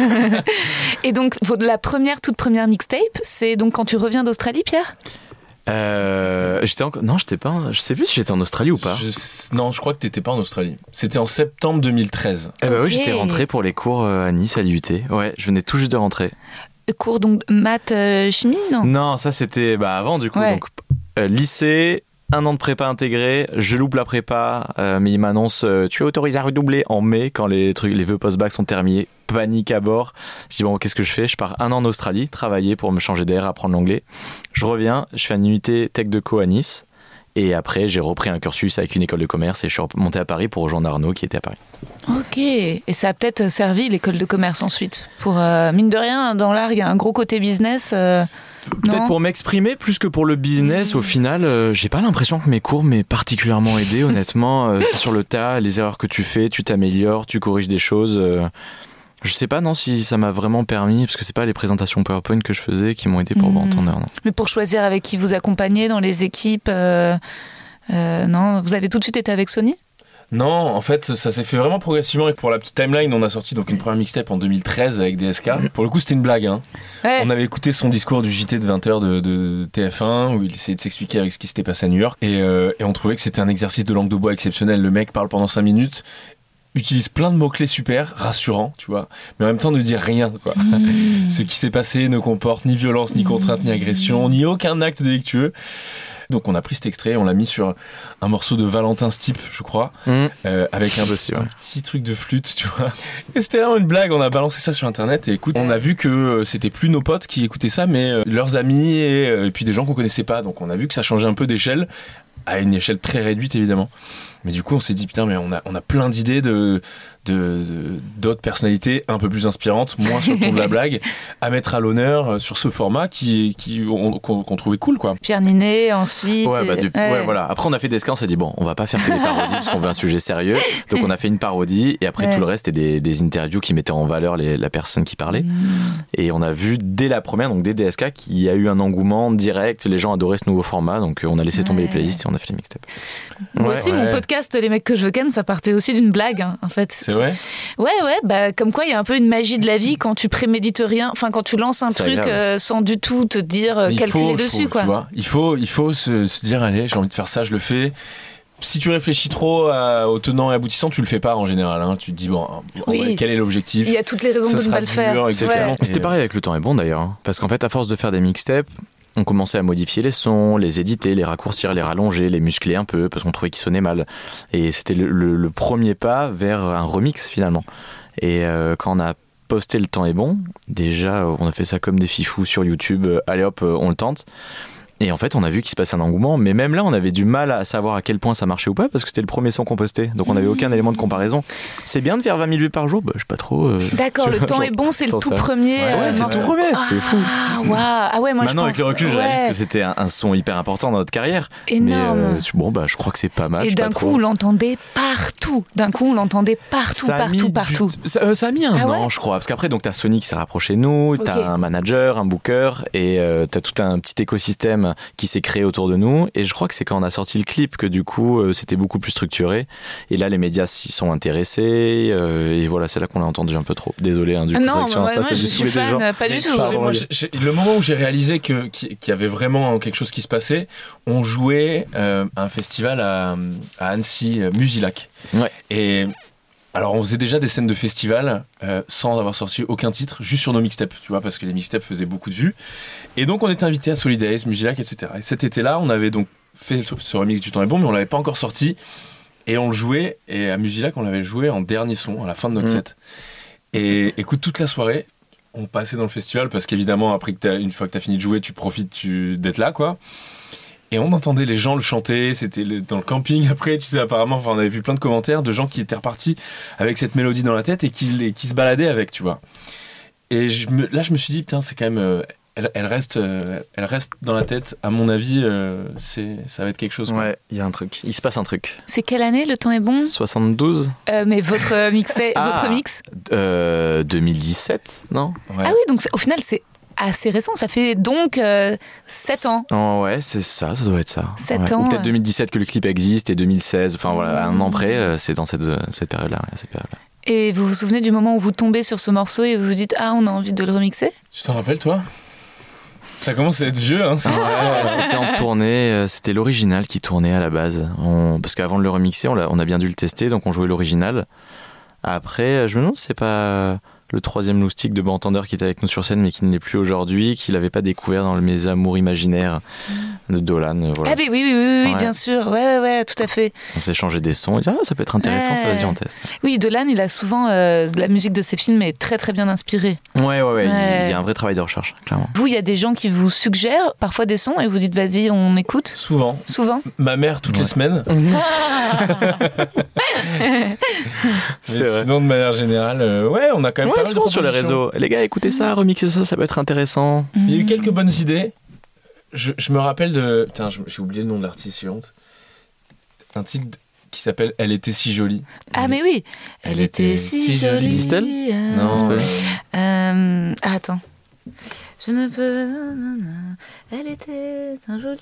Et donc, votre- la première, toute première mixtape, c'est donc quand tu reviens d'Australie, Pierre ? Euh, j'étais encore... Non, j'étais pas. Je sais plus si j'étais en Australie ou pas. Je- Non, je crois que t'étais pas en Australie. C'était en septembre deux mille treize. Eh ben Ok. oui, j'étais rentré pour les cours euh, à Nice, à l'I U T. Ouais, je venais tout juste de rentrer. Cours donc maths, euh, chimie, non ? Non, ça c'était bah, avant du coup. Ouais. Donc, euh, lycée, un an de prépa intégré, je loupe la prépa, euh, mais il m'annonce euh, tu es autorisé à redoubler en mai quand les trucs, les vœux post-bac sont terminés. Panique à bord. Je dis bon, qu'est-ce que je fais ? Je pars un an en Australie, travailler pour me changer d'air, apprendre l'anglais. Je reviens, je fais un U T Tech de Co à Nice. Et après, j'ai repris un cursus avec une école de commerce et je suis monté à Paris pour rejoindre Arnaud qui était à Paris. Ok. Et ça a peut-être servi l'école de commerce ensuite. Pour, euh, mine de rien, dans l'art, il y a un gros côté business. euh, Peut-être non pour m'exprimer plus que pour le business. Mmh. Au final, euh, j'ai pas l'impression que mes cours m'aient particulièrement aidé, honnêtement. Euh, c'est sur le tas, les erreurs que tu fais, tu t'améliores, tu corriges des choses. euh, je sais pas, non, si ça m'a vraiment permis, parce que c'est pas les présentations PowerPoint que je faisais qui m'ont aidé pour Mmh. bon entendeur, non. Mais pour choisir avec qui vous accompagnez dans les équipes, euh, euh, non, vous avez tout de suite été avec Sony ? Non, en fait, ça s'est fait vraiment progressivement. Et pour la petite timeline, on a sorti donc une première mixtape en deux mille treize avec D S K. Pour le coup, c'était une blague. Hein. Ouais. On avait écouté son discours du J T de vingt heures de, de T F un où il essayait de s'expliquer avec ce qui s'était passé à New York. Et, euh, et on trouvait que c'était un exercice de langue de bois exceptionnel. Le mec parle pendant cinq minutes, utilise plein de mots-clés super, rassurants, tu vois, mais en même temps ne dit rien, quoi. Mmh. Ce qui s'est passé ne comporte ni violence, ni contrainte, ni agression, ni aucun acte délictueux. Donc on a pris cet extrait, on l'a mis sur un morceau de Valentin Stipe, je crois, Mmh. euh, avec un, Aussi, ouais. un petit truc de flûte, tu vois. Et c'était vraiment une blague, on a balancé ça sur internet et écoute, on a vu que euh, c'était plus nos potes qui écoutaient ça, mais euh, leurs amis et, euh, et puis des gens qu'on connaissait pas. Donc on a vu que ça changeait un peu d'échelle, à une échelle très réduite évidemment. Mais du coup on s'est dit putain mais on a, on a plein d'idées de, de, de- d'autres personnalités un peu plus inspirantes, moins sur le ton de la blague, à mettre à l'honneur euh, sur ce format qui, qui, on- qu'on, qu'on trouvait cool quoi. Pierre Ninet, ensuite. Ouais, bah, du- Ouais. ouais, voilà. Après, on a fait des scans, on s'est dit, bon, on va pas faire que des parodies parce qu'on veut un sujet sérieux. Donc, on a fait une parodie et après, Ouais. tout le reste, c'était des, des interviews qui mettaient en valeur les- la personne qui parlait. Mmh. Et on a vu dès la première, donc dès D S K, qu'il y a eu un engouement direct. Les gens adoraient ce nouveau format. Donc, euh, on a laissé tomber Ouais. les playlists et on a fait les mixtapes. Moi Ouais. aussi, ouais. mon podcast Les mecs que je ken, ça partait aussi d'une blague, hein, en fait. C'est vrai. Ouais, ouais, bah, comme quoi il y a un peu une magie de la vie quand tu prémédites rien, enfin quand tu lances un C'est truc agréable. euh, sans du tout te dire, euh, Il calculer faut, je dessus, trouve, quoi. tu vois. Il faut, il faut se, se dire allez j'ai envie de faire ça, je le fais. Si tu réfléchis trop à, au tenant et aboutissant, tu le fais pas en général. Hein. Tu te dis bon, bon, Oui. ouais, quel est l'objectif? Il y a toutes les raisons Ça de ne sera pas le faire. dur, exactement. Ouais. Mais c'était Et, pareil avec Le Temps est bon d'ailleurs. hein. Parce qu'en fait, à force de faire des mixtapes, on commençait à modifier les sons, les éditer, les raccourcir, les rallonger, les muscler un peu parce qu'on trouvait qu'ils sonnaient mal. Et c'était le, le, le premier pas vers un remix finalement. Et euh, quand on a posté Le Temps est bon, déjà on a fait ça comme des fifous sur YouTube, allez hop, on le tente. Et en fait, on a vu qu'il se passait un engouement, mais même là, on avait du mal à savoir à quel point ça marchait ou pas, parce que c'était le premier son qu'on postait, donc on n'avait aucun élément de comparaison. C'est bien de faire vingt mille vues par jour, bah, je sais pas trop. Euh, D'accord, Le Temps est bon, c'est le tout ça. premier. Ouais, ouais, c'est le tout premier, ah, c'est fou. Waouh, ah ouais, moi Maintenant, je pense. avec le recul, je ouais. réalise que c'était un, un son hyper important dans notre carrière. Énorme. Mais euh, bon, bah, je crois que c'est pas mal. Et d'un coup, on l'entendait partout. D'un coup, on l'entendait partout, ça partout, du... partout. Ça, euh, ça a mis un ah an, ouais je crois, parce qu'après, donc t'as Sony qui s'est rapproché de nous, t'as okay. un manager, un booker, et euh, t'as tout un petit écosystème qui s'est créé autour de nous. Et je crois que c'est quand on a sorti le clip que du coup euh, c'était beaucoup plus structuré. Et là les médias s'y sont intéressés. Euh, et voilà, c'est là qu'on l'a entendu un peu trop. Désolé, hein, du coup, non, sur moi, Insta, moi ça je suis fan, gens. pas du tout. Sais, moi, j'ai, j'ai, le moment où j'ai réalisé que, qu'il y avait vraiment quelque chose qui se passait, on jouait euh, à un festival à, à Annecy, Musilac. Ouais. Et alors on faisait déjà des scènes de festival euh, sans avoir sorti aucun titre, juste sur nos mixtapes, tu vois, parce que les mixtapes faisaient beaucoup de vues. Et donc on était invités à Solidays, Musilac, et cetera. Et cet été-là, on avait donc fait ce remix du Temps est bon, mais on l'avait pas encore sorti. Et on le jouait, et à Musilac, on l'avait joué en dernier son, à la fin de notre mmh. set. Et écoute, toute la soirée, on passait dans le festival, parce qu'évidemment, après que t'as, une fois que t'as fini de jouer, tu profites tu, d'être là, quoi. Et on entendait les gens le chanter, c'était le, dans le camping après, tu sais, apparemment, enfin, on avait vu plein de commentaires de gens qui étaient repartis avec cette mélodie dans la tête et qui, qui se baladaient avec, tu vois. Et je me, là, je me suis dit, putain, c'est quand même... Euh, elle, elle, reste, euh, elle reste dans la tête, à mon avis, euh, c'est, ça va être quelque chose. Quoi. Ouais, il y a un truc, il se passe un truc. C'est quelle année, Le Temps est bon ? soixante-douze euh, Mais votre, mix, ah, votre mix euh, deux mille dix-sept, non ? Ouais. Ah oui, donc au final, c'est assez récent, ça fait donc euh, sept ans. Oh ouais, c'est ça, ça doit être ça. sept ouais. ans. Ou peut-être deux mille dix-sept que le clip existe et deux mille seize, enfin voilà, un an près, c'est dans cette, cette période-là, cette période-là. Et vous vous souvenez du moment où vous tombez sur ce morceau et vous vous dites « Ah, on a envie de le remixer ?» Tu t'en rappelles, toi ? Ça commence à être vieux, hein. Ouais, c'était en tournée, c'était l'original qui tournait à la base. On, parce qu'avant de le remixer, on a, on a bien dû le tester, donc on jouait l'original. Après, je me demande si c'est pas le troisième loustic de Bantender qui était avec nous sur scène, mais qui ne l'est plus aujourd'hui, qu'il n'avait pas découvert dans le Mes Amours imaginaires de Dolan. Voilà. Ah oui, oui, oui, oui, oui ouais. bien sûr, ouais, ouais, ouais, tout à fait. On s'est échangé des sons, on dit, ah, ça peut être intéressant, ouais. Ça va-y, on teste. Oui, Dolan, il a souvent, euh, la musique de ses films est très très bien inspirée. Ouais, ouais, ouais, ouais. Il y a un vrai travail de recherche, clairement. Vous, il y a des gens qui vous suggèrent parfois des sons et vous dites, vas-y, on écoute ? Souvent. Souvent. Ma mère, toutes ouais. les semaines. C'est Mais vrai. sinon, de manière générale, euh, ouais, on a quand même ouais, pas mal de sur les réseaux. Les gars, écoutez ça, remixez ça, ça peut être intéressant. Il y a eu quelques bonnes idées. Je, je me rappelle de... Putain, j'ai oublié le nom de l'artiste suivante. Un titre qui s'appelle « Elle était si jolie ». Ah, mais oui. Elle, Elle était, était si jolie. Distel ? euh... Non. Euh... Euh... Ah, attends. Je ne peux... Elle était un joli...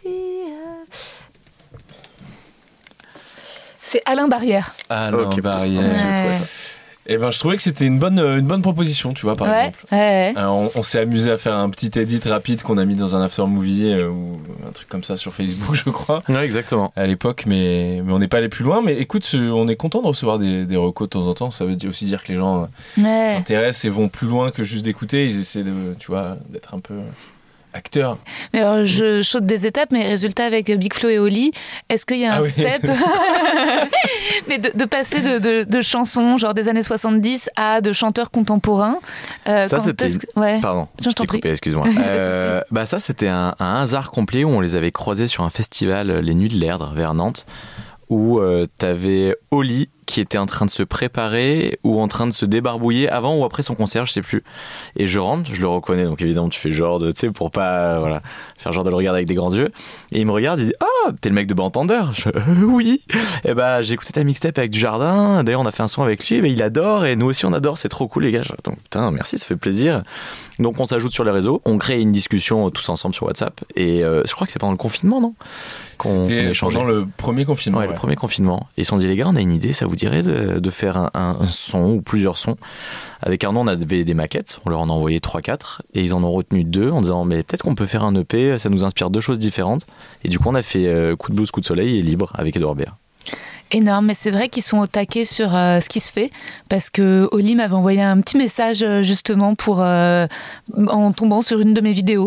C'est Alain Barrière. Alain okay. Barrière. Ouais. J'ai trouvé ça. Et ben, je trouvais que c'était une bonne, une bonne proposition, tu vois, par ouais, exemple. Ouais, ouais. Alors, on, on s'est amusé à faire un petit edit rapide qu'on a mis dans un after movie euh, ou un truc comme ça sur Facebook, je crois. Ouais, exactement. À l'époque, mais, mais on n'est pas allé plus loin. Mais écoute, on est content de recevoir des, des recos de temps en temps. Ça veut aussi dire que les gens ouais. s'intéressent et vont plus loin que juste d'écouter. Ils essaient de, tu vois, d'être un peu acteurs. Mais alors, je saute des étapes, mais résultat avec Big Flo et Oli, est-ce qu'il y a un ah oui. step mais de, de passer de, de, de chansons genre des années soixante-dix à de chanteurs contemporains euh, ça c'était que... ouais. pardon je t'en prie coupé, excuse-moi euh, bah ça c'était un, un hasard complet où on les avait croisés sur un festival les Nuits de l'Erdre vers Nantes où euh, t'avais Oli qui était en train de se préparer ou en train de se débarbouiller avant ou après son concert, je sais plus. Et je rentre, je le reconnais, donc évidemment tu fais genre de, tu sais, pour pas, euh, voilà, faire genre de le regarder avec des grands yeux. Et il me regarde, il dit, ah, oh, t'es le mec de Bantender. Je, euh, oui. Et bah j'ai écouté ta mixtape avec Dujardin. D'ailleurs on a fait un son avec lui, et bah, il adore et nous aussi on adore, c'est trop cool les gars. Donc putain, merci, ça fait plaisir. Donc on s'ajoute sur les réseaux, on crée une discussion tous ensemble sur WhatsApp. Et euh, je crois que c'est pendant le confinement, non ? Qu'on, C'était qu'on pendant le premier confinement. Ouais, ouais. le premier confinement. Et ils se sont dit, les gars, on a une idée, ça vous dirait de, de faire un, un, un son ou plusieurs sons. Avec Arnaud, on avait des maquettes, on leur en a envoyé trois quatre, et ils en ont retenu deux en disant, mais peut-être qu'on peut faire un E P, ça nous inspire deux choses différentes. Et du coup, on a fait euh, Coup de blues, coup de soleil et Libre avec Edouard Béat. Énorme, mais c'est vrai qu'ils sont au taquet sur euh, ce qui se fait, parce que Oli m'avait envoyé un petit message justement pour, euh, en tombant sur une de mes vidéos.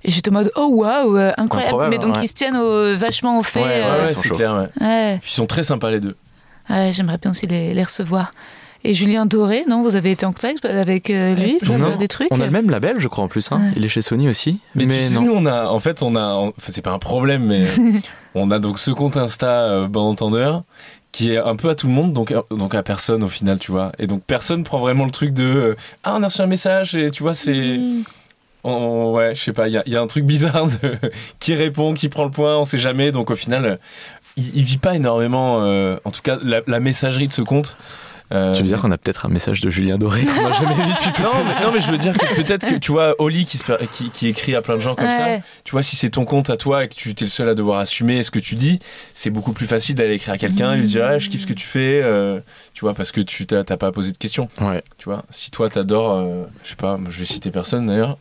Et j'étais en mode oh waouh, incroyable. Incroyable, Mais donc ouais. ils se tiennent au, vachement au fait. Ouais, ouais, Ouais, euh, ouais, ils sont c'est chauds. clair. Ouais. ouais. Puis ils sont très sympas les deux. Ouais, j'aimerais bien aussi les, les recevoir. Et Julien Doré, non, vous avez été en contact avec euh, lui pour Non, faire des trucs. On a le même label, je crois, en plus. Hein. Ouais. Il est chez Sony aussi. Mais, Mais, tu sais, non. nous, on a, en fait, on a, enfin, c'est pas un problème, mais on a donc ce compte Insta euh, Bon Entendeur qui est un peu à tout le monde, donc, à- donc à personne au final, tu vois. Et donc personne prend vraiment le truc de euh, ah, on a reçu un message, et tu vois, c'est. Mm. on- ouais, je sais pas, il y a, il y a un truc bizarre de qui répond, qui prend le point, on sait jamais, donc au final, euh, il, il vit pas énormément, euh, en tout cas, la, la messagerie de ce compte. Euh, Tu veux dire qu'on a peut-être un message de Julien Doré qu'on n'a jamais vu depuis tout non, mais, non mais je veux dire que peut-être que tu vois Oli qui, se per- qui, qui écrit à plein de gens comme Ouais. ça, tu vois, si c'est ton compte à toi et que tu es le seul à devoir assumer ce que tu dis, c'est beaucoup plus facile d'aller écrire à quelqu'un et lui dire ah, je kiffe ce que tu fais, euh, tu vois, parce que tu t'as, t'as pas posé de questions, Ouais. tu vois. Si toi t'adores, euh, je sais pas, je vais citer personne d'ailleurs,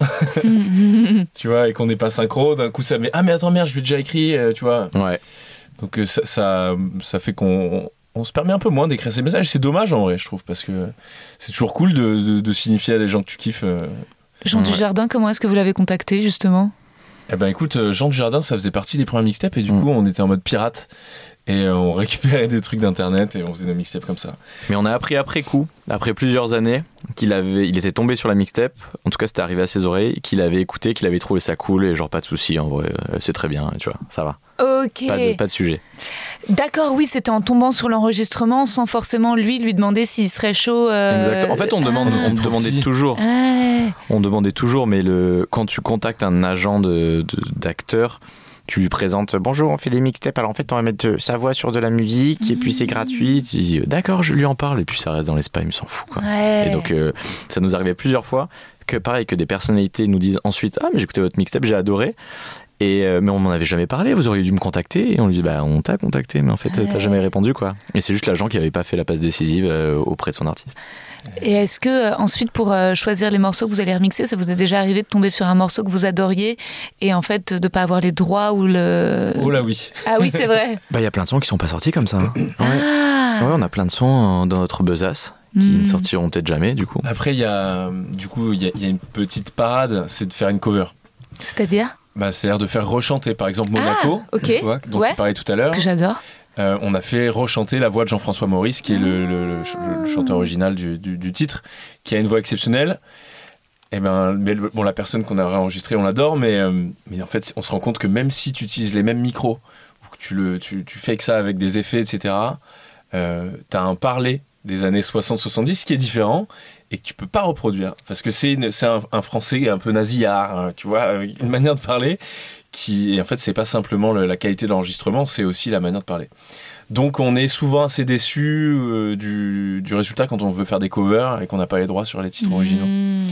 tu vois, et qu'on n'est pas synchro, d'un coup ça met ah mais attends merde je lui ai déjà écrit, euh, tu vois. Ouais. Donc euh, ça, ça, ça fait qu'on on se permet un peu moins d'écrire ces messages. C'est dommage en vrai, je trouve, parce que c'est toujours cool de, de, de signifier à des gens que tu kiffes. euh. Jean Ouais. Dujardin, comment est-ce que vous l'avez contacté justement? Eh ben écoute, euh, Jean Dujardin, ça faisait partie des premiers mixtapes et du Mm. coup on était en mode pirate et euh, on récupérait des trucs d'internet et on faisait des mixtapes comme ça. Mais on a appris après coup, après plusieurs années, qu'il avait, il était tombé sur la mixtape. En tout cas, c'était arrivé à ses oreilles, qu'il avait écouté, qu'il avait trouvé ça cool et genre pas de souci. En vrai, euh, c'est très bien, tu vois, ça va. Ok. Pas de, pas de sujet. D'accord, oui, c'était en tombant sur l'enregistrement sans forcément lui lui demander s'il serait chaud. euh, Exactement. En fait, on demande, ah. on trop demandait petit. toujours. Ouais. On demandait toujours, mais le, quand tu contactes un agent de, de- d'acteur, tu lui présentes bonjour, on fait des mixtapes, alors en fait on va mettre de- sa voix sur de la musique et puis c'est gratuit. Tu dis d'accord, je lui en parle et puis ça reste dans les spams, il s'en fout quoi. Ouais. Et donc euh, ça nous arrivait plusieurs fois que pareil que des personnalités nous disent ensuite ah mais j'ai écouté votre mixtape, j'ai adoré. Et euh, mais on m'en avait jamais parlé, vous auriez dû me contacter. Et on lui dit bah on t'a contacté, mais en fait Ouais. t'as jamais répondu quoi. Et c'est juste l'agent qui avait pas fait la passe décisive euh, auprès de son artiste. Et est-ce que euh, ensuite pour euh, choisir les morceaux que vous allez remixer, ça vous est déjà arrivé de tomber sur un morceau que vous adoriez et en fait de pas avoir les droits ou le Oh là oui. Ah oui, c'est vrai. Bah il y a plein de sons qui sont pas sortis comme ça. Hein. Ouais. Ah. Ouais, on a plein de sons euh, dans notre besace qui Mm. ne sortiront peut-être jamais du coup. Après il y a du coup il y, a- il y a une petite parade, c'est de faire une cover. C'est-à-dire Bah, c'est-à-dire de faire rechanter par exemple Monaco, ok. tu vois, dont Ouais. tu parlais tout à l'heure. que j'adore. Euh, on a fait rechanter la voix de Jean-François Maurice, qui est le, le- le ch- le chanteur original du, du- du titre, qui a une voix exceptionnelle. Et ben, mais le- bon, la personne qu'on a réenregistrée, on l'adore, mais, euh, mais en fait, on se rend compte que même si tu utilises les mêmes micros, ou que tu, le, tu, tu fais que ça avec des effets, et cetera, euh, t'as un parler des années soixante soixante-dix qui est différent et que tu peux pas reproduire. Parce que c'est, une- c'est un, un français un peu nasillard, hein, tu vois, avec une manière de parler qui, et en fait, c'est pas simplement le- la qualité de l'enregistrement, c'est aussi la manière de parler. Donc on est souvent assez déçu euh, du, du résultat quand on veut faire des covers et qu'on n'a pas les droits sur les titres originaux. Mm.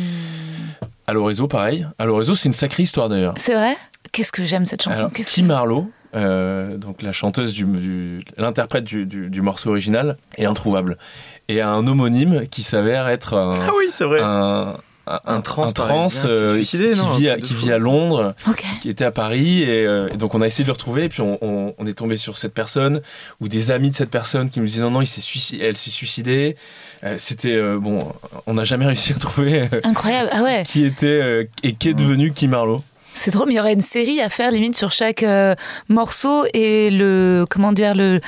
Allo Réseau, pareil. Allo Réseau, c'est une sacrée histoire d'ailleurs. C'est vrai. Qu'est-ce que j'aime cette chanson. Alors, Qu'est-ce Kim que... Marlowe, euh, donc la chanteuse, du, du- l'interprète du, du- du morceau original, est introuvable. Et a un homonyme qui s'avère être un, oui, c'est vrai. un, un, Un trans un trans, parisien qui s'est euh, suicidé, qui, non, un vit, à, truc de qui fou, vit à ça. Londres, Ok. qui était à Paris. Et, euh, et donc on a essayé de le retrouver. Et puis on, on- on est tombé sur cette personne ou des amis de cette personne qui nous disaient non, non, il s'est suicidé, elle s'est suicidée. Euh, c'était, euh, bon, on n'a jamais réussi à trouver euh, Incroyable. Ah ouais. qui était euh, et qui est devenu Kim Marlowe. C'est drôle, mais il y aurait une série à faire limite sur chaque euh, morceau et le comment dire le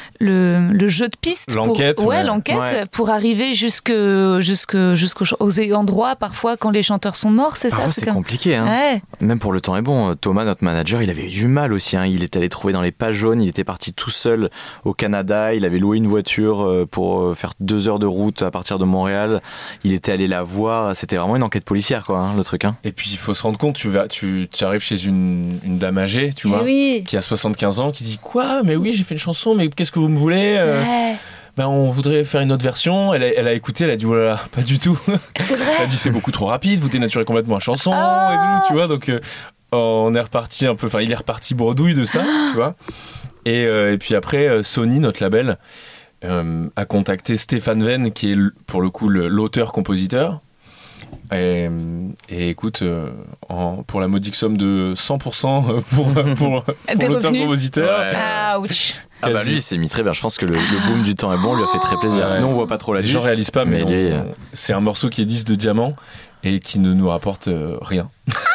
le, le jeu de piste. L'enquête, pour, ouais, ouais. l'enquête Ouais. pour arriver jusque jusque jusqu'aux aux endroits parfois quand les chanteurs sont morts, c'est ça. Parfois, c'est comme- compliqué. Hein. Ouais. Même pour le temps est bon. Thomas, notre manager, il avait eu du mal aussi. Hein. Il est allé trouver dans les pages jaunes. Il était parti tout seul au Canada. Il avait loué une voiture euh, pour euh, faire deux heures de route à partir de Montréal. Il était allé la voir. C'était vraiment une enquête policière, quoi, hein, le truc. Hein. Et puis il faut se rendre compte, tu, vas, tu, tu arrives chez une, une dame âgée, tu Mais vois, oui. qui a soixante-quinze ans, qui dit quoi? Mais oui, j'ai fait une chanson, mais qu'est-ce que vous me voulez? Euh, Ouais. Ben on voudrait faire une autre version. Elle a, elle a écouté, elle a dit oh là là, pas du tout. C'est Elle a vrai. dit c'est beaucoup trop rapide, vous dénaturez complètement la chanson et tout, tu vois. Donc euh, on est reparti un peu, enfin il est reparti bredouille de ça, tu vois. Et, euh, et puis après, euh, Sony, notre label, euh, a contacté Stéphane Venn, qui est l- pour le coup le- l'auteur-compositeur. Et, et écoute, euh, en- pour la modique somme de cent pour cent pour, pour, pour Des revenus. l'auteur-compositeur. Ouais. Ouch. Ah bah Quasi. lui, il s'est mis très bien. Je pense que le, le boom du temps est bon lui a fait très plaisir. Ouais. Nous, on voit pas trop la Les diff. gens réalisent pas, mais, mais il est- on- c'est un morceau qui est dix de diamant et qui ne nous rapporte euh, rien.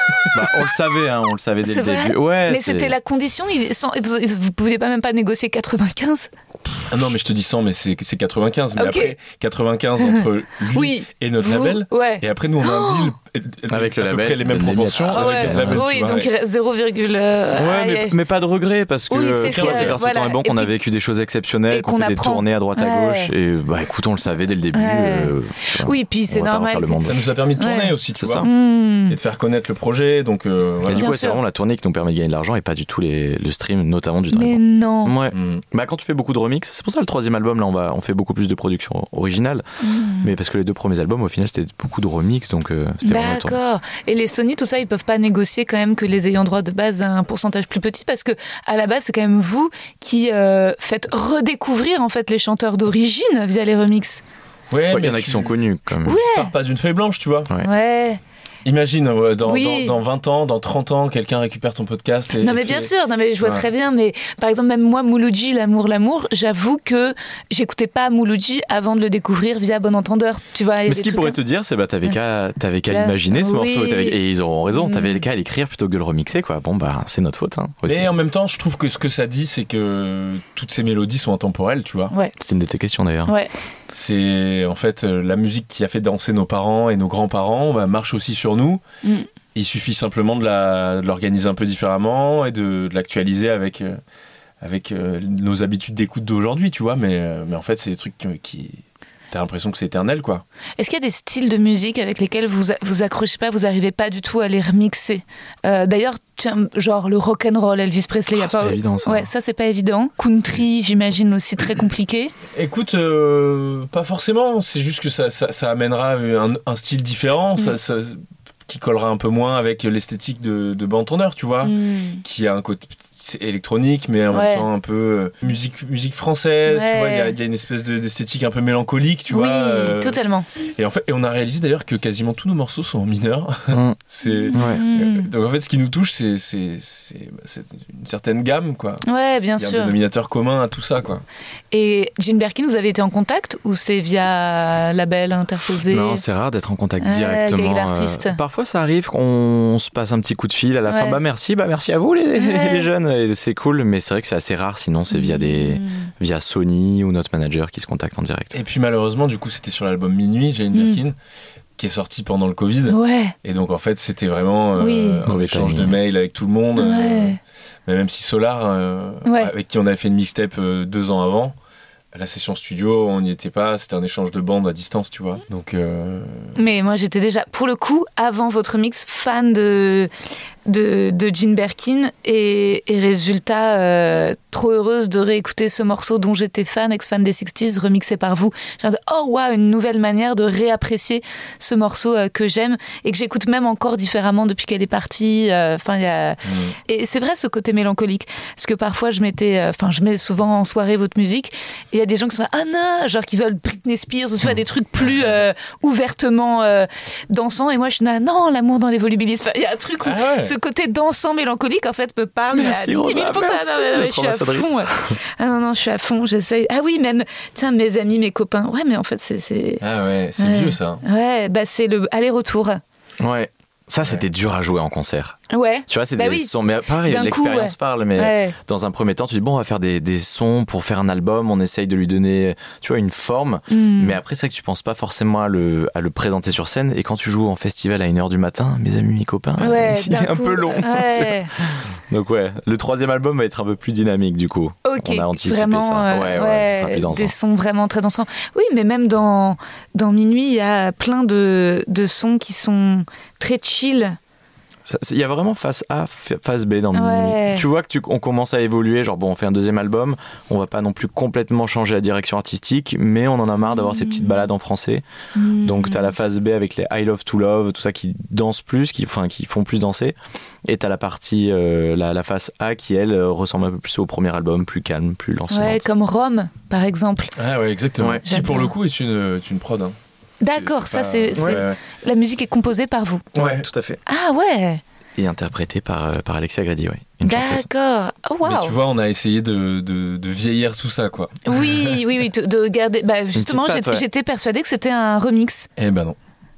Bah, on le savait, hein, on le savait dès C'est le vrai début. Ouais, mais c'est... c'était la condition. Il, sans, vous, vous pouviez pas même pas négocier quatre-vingt-quinze. Ah non, mais je te dis cent, mais c'est, c'est quatre-vingt-quinze. Mais Okay. après, quatre-vingt-quinze entre lui Oui, et notre vous, label. ouais. Et après, nous, on a un deal Avec le à peu label, près les mêmes des proportions miettes. avec ouais. notre label. Oui, tu vois, donc il ouais. reste zéro virgule. euh, Ouais, allez. mais, mais pas de regret parce que Oui, c'est euh, ce tu vois, que- c'est grâce au voilà. temps est bon Et qu'on a puis- vécu des choses exceptionnelles, et qu'on qu'on fait des apprend. tournées à droite à Ouais. gauche. Et bah écoute, on le savait dès le début. Ouais. euh, Oui, puis on c'est va pas normal. refaire le monde. Ça nous a permis de tourner Ouais. aussi, tu C'est vois. ça. Hmm. Et de faire connaître le projet. Donc, euh, Et voilà. du Bien coup, ouais, c'est sûr. vraiment la tournée qui nous permet de gagner de l'argent et pas du tout les, le stream, notamment du Mais Dragon. non. Ouais. Mm. Bah quand tu fais beaucoup de remix, c'est pour ça le troisième album là on va on fait beaucoup plus de production originale, Hmm. mais parce que les deux premiers albums au final c'était beaucoup de remix donc euh, c'était vraiment le tour. D'accord. Et les Sony, tout ça, ils peuvent pas négocier quand même que les ayants droit de base à un pourcentage plus petit parce que à la base, c'est quand même vous qui euh, faites redécouvrir en fait les chanteurs d'origine via les remixes. Ouais, Ouais, il mais y en a tu- qui sont connus quand même. Ouais. tu pars pas d'une feuille blanche, tu vois. Ouais. Ouais. Imagine, euh, dans, Oui. dans, dans vingt ans, dans trente ans, quelqu'un récupère ton podcast. Et, Non et mais fait- bien sûr, non mais je vois Ouais. très bien, mais par exemple même moi Mouloudji, l'amour, l'amour, j'avoue que j'écoutais pas Mouloudji avant de le découvrir via Bon Entendeur, tu vois. il y a Mais des ce qu'ils trucs pourraient comme- te dire, c'est bah t'avais Ouais. qu'à t'avais qu'à Là, l'imaginer ce oui. morceau, t'avais- et ils auront raison, Mm. t'avais qu'à l'écrire plutôt que de le remixer quoi. Bon bah c'est notre faute hein, aussi. Mais en même temps, je trouve que ce que ça dit, c'est que toutes ces mélodies sont intemporelles, tu vois. Ouais, C'est une de tes questions d'ailleurs. ouais, C'est en fait euh, la musique qui a fait danser nos parents et nos grands-parents bah, marche aussi sur nous. Mm. Il suffit simplement de, la, de l'organiser un peu différemment et de, de l'actualiser avec, euh, avec euh, nos habitudes d'écoute d'aujourd'hui, tu vois. Mais, euh, mais en fait, c'est des trucs qui... qui- t'as l'impression que c'est éternel, quoi. Est-ce qu'il y a des styles de musique avec lesquels vous a- vous accrochez pas, vous arrivez pas du tout à les remixer? Euh, D'ailleurs, tiens, genre le rock and roll, Elvis Presley, y a Ah, c'est pas. pas évident, ça. Ouais, ça c'est pas évident. Country, j'imagine aussi très compliqué. Écoute, euh, pas forcément. C'est juste que ça, ça, ça amènera un, un style différent, Mm. ça, ça- qui collera un peu moins avec l'esthétique de, de Band Tourneur, tu vois. Hmm. Qui a un côté c'est électronique, mais en Ouais. même temps un peu euh, musique, musique française, Ouais. tu vois. Il y a- il y, a une espèce de- d'esthétique un peu mélancolique, tu oui, vois. euh, totalement. Et en fait, et on a réalisé d'ailleurs que quasiment tous nos morceaux sont en mineur. Mm. c'est Ouais. Hmm. donc en fait, ce qui nous touche, c'est c'est c'est c'est une certaine gamme, quoi. Ouais, bien Il y a un sûr. dénominateur commun à tout ça, quoi. Et Jean Birkin, vous avez été en contact ou c'est via label interposé? Non, c'est rare d'être en contact Ouais, directement. avec l'artiste. parfois, ça arrive qu'on se passe un petit coup de fil à la Ouais. fin. Bah merci, bah merci à vous les, Ouais. les jeunes. Et c'est cool, mais c'est vrai que c'est assez rare. Sinon, c'est via des Hmm. via Sony ou notre manager qui se contacte en direct. Et puis malheureusement, du coup, c'était sur l'album Minuit, Jane Mm. Birkin, qui est sorti pendant le Covid. Ouais, Et donc en fait, c'était vraiment euh, Oui. un Mauvais échange de timing. mails avec tout le monde. euh, ouais. mais même si Solar, euh, Ouais. avec qui on avait fait une mixtape euh, deux ans avant, la session studio, on n'y était pas. C'était un échange de bandes à distance, tu vois. Donc euh, Mais moi, j'étais déjà, pour le coup, avant votre mix, fan de, de, de Jean Birkin. Et, et résultat, euh, trop heureuse de réécouter ce morceau dont j'étais fan, ex-fan des sixties, remixé par vous. J'ai dit, oh waouh, une nouvelle manière de réapprécier ce morceau euh, que j'aime et que j'écoute même encore différemment depuis qu'elle est partie. Enfin, il y a... mm. Et c'est vrai ce côté mélancolique. Parce que parfois, je mettais, enfin, je mets souvent en soirée votre musique et il y a des gens qui sont là, ah non, genre qui veulent Britney Spears ou tu vois, des trucs plus euh, ouvertement euh, dansants. Et moi, je suis là, non, l'amour dans les volubilistes. Enfin, il y a un truc où Ah ouais. ce côté dansant mélancolique, en fait, me parle. Merci, à Rosa, dix mille pour cent. merci Non, mais, non, mais d'être je suis à ambassadrice. fond. ouais. Ah non, non, je suis à fond, j'essaye. Ah oui, même, tiens, mes amis, mes copains. Ouais, mais en fait, c'est. c'est... Ah ouais, c'est Ouais. vieux ça. Ouais, bah c'est le aller-retour. Ouais. Ça, c'était dur à jouer en concert. Ouais. Tu vois, c'est Bah des oui. sons. Mais pareil, D'un coup, l'expérience ouais. parle. Mais Ouais. dans un premier temps, tu dis bon, on va faire des, des sons pour faire un album. On essaye de lui donner, tu vois, une forme. Mm. Mais après, c'est vrai que tu penses pas forcément à le, à le présenter sur scène. Et quand tu joues en festival à une heure du matin, mes amis, mes copains, Ouais, il est d'un un coup, peu long. tu vois. Ouais. Donc ouais, le troisième album va être un peu plus dynamique du coup. Ok, On a anticipé vraiment, ça. euh, Ouais, ouais, ça sera plus dansant. des sons vraiment très dansants. Oui, mais même dans, dans Minuit, il y a plein de, de sons qui sont très chill. Ça- c'est- Il y a vraiment face A, f- face B dans Ouais. Minuit. Tu vois que tu, on commence à évoluer, genre bon, on fait un deuxième album, on va pas non plus complètement changer la direction artistique, mais on en a marre d'avoir ces petites balades en français. Mm. Donc t'as la phase B avec les I Love to Love, tout ça qui dansent plus, qui, enfin, qui font plus danser. Et t'as la partie, euh, la, la face A qui elle euh, ressemble un peu plus au premier album, plus calme, plus lancinante. Ouais, comme Rome, par exemple. Ah ouais, exactement. Ouais. Qui pour J'adore. le coup est une, est une prod. Hein. D'accord, C'est- ça c'est c'est pas- c'est- ouais, la musique est composée par vous. ouais. Ouais, Ouais. tout à fait. Ah ouais, Et interprété par, euh, par Alexia Grady, ouais. Une chanteuse. d'accord. Oh, Mais waouh. tu vois, on a essayé de, de, de vieillir tout ça, quoi. Oui, oui, oui, de de garder. Bah, justement, petite patte, j'ai- ouais. j'étais persuadée que c'était un remix. Eh ben non.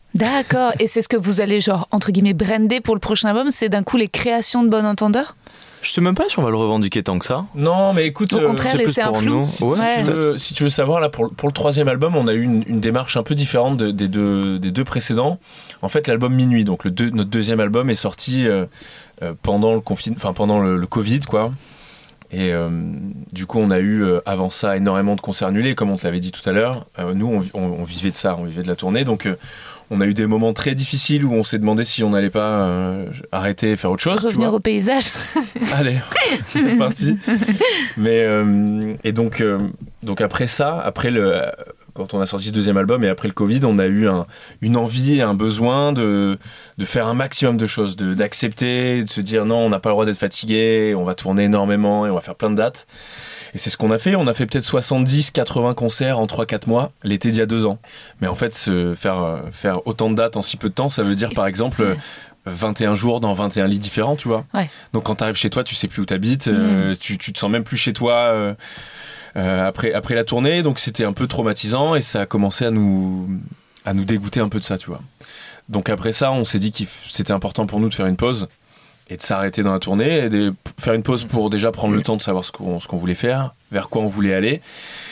D'accord. Et c'est ce que vous allez, genre, entre guillemets, brander pour le prochain album, c'est d'un coup les créations de Bon Entendeur ? Je sais même pas si on va le revendiquer tant que ça. Non, mais écoute, Au contraire, c'est laisser plus un pour flou. nous. Si, Ouais, si Ouais. tu veux, si tu veux savoir, là, pour, pour le troisième album, on a eu une, une démarche un peu différente de- des, deux, des deux précédents. En fait, l'album Minuit, donc le deux- notre deuxième album, est sorti euh, euh, pendant le confin- enfin pendant le, le Covid, quoi. Et euh, du coup, on a eu euh, avant ça énormément de concerts annulés, comme on te l'avait dit tout à l'heure. Euh, nous, on, vi- on- on vivait de ça, on vivait de la tournée, donc euh, on a eu des moments très difficiles où on s'est demandé si on n'allait pas euh, arrêter et faire autre chose. tu Revenir vois. au paysage. Allez, c'est parti. Mais euh, et donc euh, donc après ça, après le euh, quand on a sorti ce deuxième album et après le Covid, on a eu un, une envie et un besoin de de faire un maximum de choses, de d'accepter, de se dire non, on n'a pas le droit d'être fatigué, on va tourner énormément et on va faire plein de dates. Et c'est ce qu'on a fait. On a fait peut-être soixante-dix, quatre-vingts concerts en trois quatre mois, l'été d'il y a deux ans. Mais en fait, se faire, euh, faire autant de dates en si peu de temps, ça veut dire par exemple euh, vingt et un jours dans vingt et un lits différents, tu vois. Ouais. Donc quand tu arrives chez toi, tu sais plus où t'habites, euh, tu, tu te sens même plus chez toi euh, euh, après, après la tournée. Donc c'était un peu traumatisant et ça a commencé à nous, à nous dégoûter un peu de ça, tu vois. Donc après ça, on s'est dit que c'était important pour nous de faire une pause et de s'arrêter dans la tournée et de faire une pause pour déjà prendre le temps de savoir ce qu'on, ce qu'on voulait faire, vers quoi on voulait aller.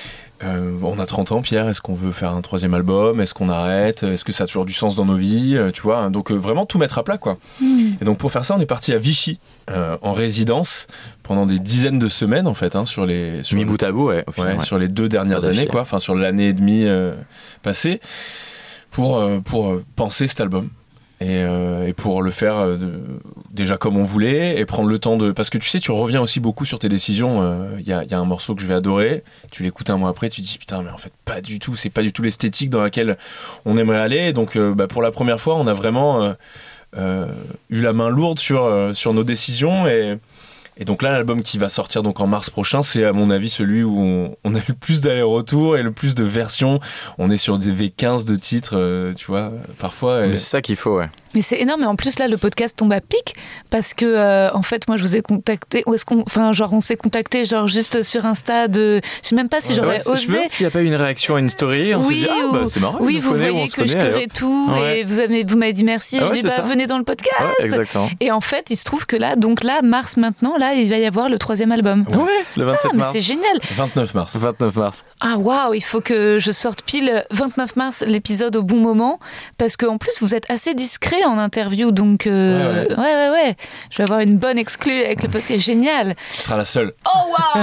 Euh, on a trente ans, Pierre, est-ce qu'on veut faire un troisième album ? Est-ce qu'on arrête ? Est-ce que ça a toujours du sens dans nos vies ? Euh, Tu vois, donc euh, vraiment tout mettre à plat, quoi. Mm. Et donc pour faire ça, on est parti à Vichy, euh, en résidence, pendant des dizaines de semaines, en fait, hein, sur les... Sur Mi le- bout à bout, ouais. Au Ouais, final, ouais. sur les deux dernières Pas d'affilée. années, quoi, enfin sur l'année et demie euh, passée, pour, euh, pour euh, penser cet album. Et, euh, et pour le faire euh, de- déjà comme on voulait et prendre le temps de... Parce que tu sais, tu reviens aussi beaucoup sur tes décisions. Il y, a, y a un morceau que je vais adorer, tu l'écoutes un mois après, tu te dis putain mais en fait pas du tout, c'est pas du tout l'esthétique dans laquelle on aimerait aller. Donc euh, bah, pour la première fois, on a vraiment euh, euh, eu la main lourde sur, euh, sur nos décisions et... Et donc là, l'album qui va sortir donc en mars prochain, c'est à mon avis celui où on, on a eu le plus d'allers-retours et le plus de versions. On est sur des V quinze de titres, euh, tu vois, parfois. Mais Et... c'est ça qu'il faut, ouais. Mais c'est énorme. Et en plus, là, le podcast tombe à pic parce que, euh, en fait, moi, je vous ai contacté. Ou est-ce qu'on. Enfin, genre, on s'est contacté, genre, juste sur Insta de. Je sais même pas si j'aurais Ouais, je me osé. demande s'il n'y a pas eu une réaction à une story, on Oui, s'est dit, ah ou- bah c'est marrant, Oui, il nous vous connaît ou on voyez se que je connaît, ferais allez hop. tout Ouais. et vous, avez, vous m'avez dit merci. Ah je ouais, dis, c'est bah, ça. venez dans le podcast. Ouais, exactement. Et en fait, il se trouve que là, donc là, mars maintenant, là, il va y avoir le troisième album. Ouais. Ouais, le Ah, vingt-sept mais mars. c'est génial. vingt-neuf mars. vingt-neuf mars. Ah waouh, il faut que je sorte pile vingt-neuf mars l'épisode au bon moment parce qu'en plus vous êtes assez discret en interview donc euh, Ouais, ouais. ouais ouais je vais avoir une bonne exclue avec le podcast, génial. Tu seras la seule. Oh waouh.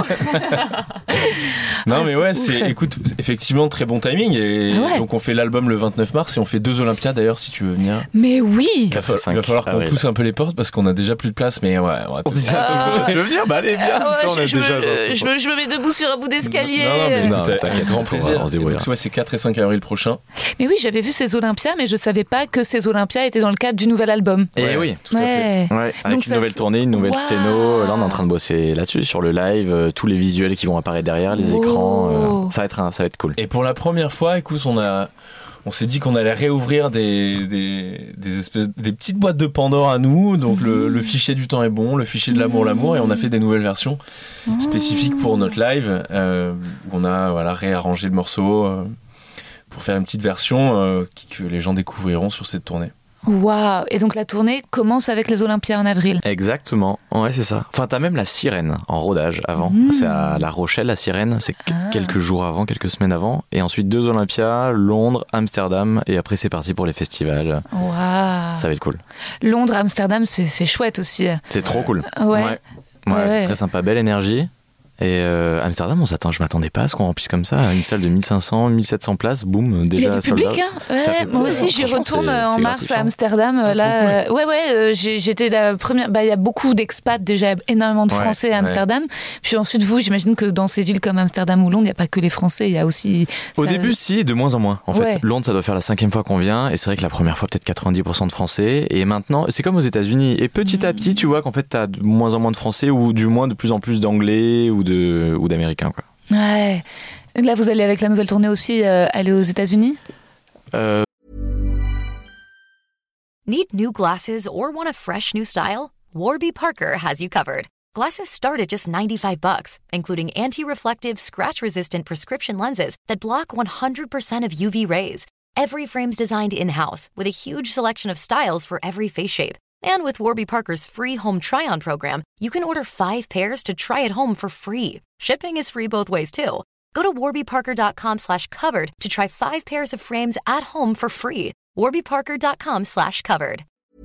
Non Ah, mais c'est ouais, ouf. c'est écoute, effectivement très bon timing. Et Ah ouais. donc on fait l'album le vingt-neuf mars et on fait deux Olympiades d'ailleurs si tu veux venir. Mais oui. Il va, fa- cinq il va falloir qu'on avril. pousse un peu les portes parce qu'on a déjà plus de place. Mais ouais, on va On se dit, on va attends, Ah. tu veux venir Bah allez, viens. Ah ouais, Ça, on a je, je déjà me, lancé. je, me, je me mets debout sur un bout d'escalier. Non, non, mais Non, écoute, avec t'inquiète, grand on trouvera, plaisir. on se Et débrouillera. donc, ouais, c'est quatre et cinq avril prochain. Mais oui, j'avais vu ces Olympias, mais je savais pas que ces Olympias étaient dans le cadre du nouvel album. Et Ouais, oui. tout à fait. Ouais. Ouais, avec Donc une ça, nouvelle c'est- tournée, une nouvelle Waouh. scéno. Là, on est en train de bosser là-dessus, sur le live, euh, tous les visuels qui vont apparaître derrière, les Oh. écrans. euh, ça va être un- ça va être cool. Et pour la première fois, écoute, on a, on s'est dit qu'on allait réouvrir des, des, des espèces, des petites boîtes de Pandore à nous. Donc le, le fichier du temps est bon, le fichier de l'amour, l'amour, et on a fait des nouvelles versions spécifiques pour notre live euh, où on a voilà réarrangé le morceau euh, pour faire une petite version euh, qui, que les gens découvriront sur cette tournée. Waouh. Et donc la tournée commence avec les Olympias en avril. Exactement, ouais, c'est ça. Enfin, t'as même la sirène en rodage avant. Mmh. C'est à La Rochelle, la sirène. C'est qu- Ah. quelques jours avant, quelques semaines avant. Et ensuite, deux Olympias, Londres, Amsterdam. Et après, c'est parti pour les festivals. Waouh. Ça va être cool. Londres, Amsterdam, c'est c'est chouette aussi. C'est trop cool. Ouais. Ouais, Ouais, c'est ouais. très sympa, belle énergie. Et euh, Amsterdam, on s'attend, je m'attendais pas à ce qu'on remplisse comme ça. Une salle de mille cinq cents, mille sept cents places, boum, déjà Il y a du sold public, out. hein ouais, Ça fait moi plaisir. aussi j'y Franchement, retourne c'est- euh, en c'est mars gratifiant. à Amsterdam. Ah, là, trop euh, ouais, ouais, euh, j'ai- j'étais la première. Bah, il y a beaucoup d'expats déjà, énormément de Ouais, Français à ouais. Amsterdam. Puis ensuite, vous, j'imagine que dans ces villes comme Amsterdam ou Londres, il n'y a pas que les Français, il y a aussi. Au ça- début, si, de moins en moins. En Ouais. fait, Londres, ça doit faire la cinquième fois qu'on vient, et c'est vrai que la première fois, peut-être quatre-vingt-dix pour cent de Français, et maintenant, c'est comme aux États-Unis. Et petit à petit, tu vois qu'en fait, t'as de moins en moins de Français, ou du moins de plus en plus d'Anglais ou de ou d'Américains, quoi. Ouais. Là, vous allez avec la nouvelle tournée aussi euh, aller aux États-Unis. Euh, Need new glasses or want a fresh new style? Warby Parker has you covered. Glasses start at just ninety-five bucks, including anti-reflective, scratch-resistant prescription lenses that block one hundred percent of U V rays. Every frame's designed in-house with a huge selection of styles for every face shape. And with Warby Parker's free home try-on program, you can order five pairs to try at home for free. Shipping is free both ways, too. Go to warbyparker.com slash covered to try five pairs of frames at home for free. warbyparker.com slash covered.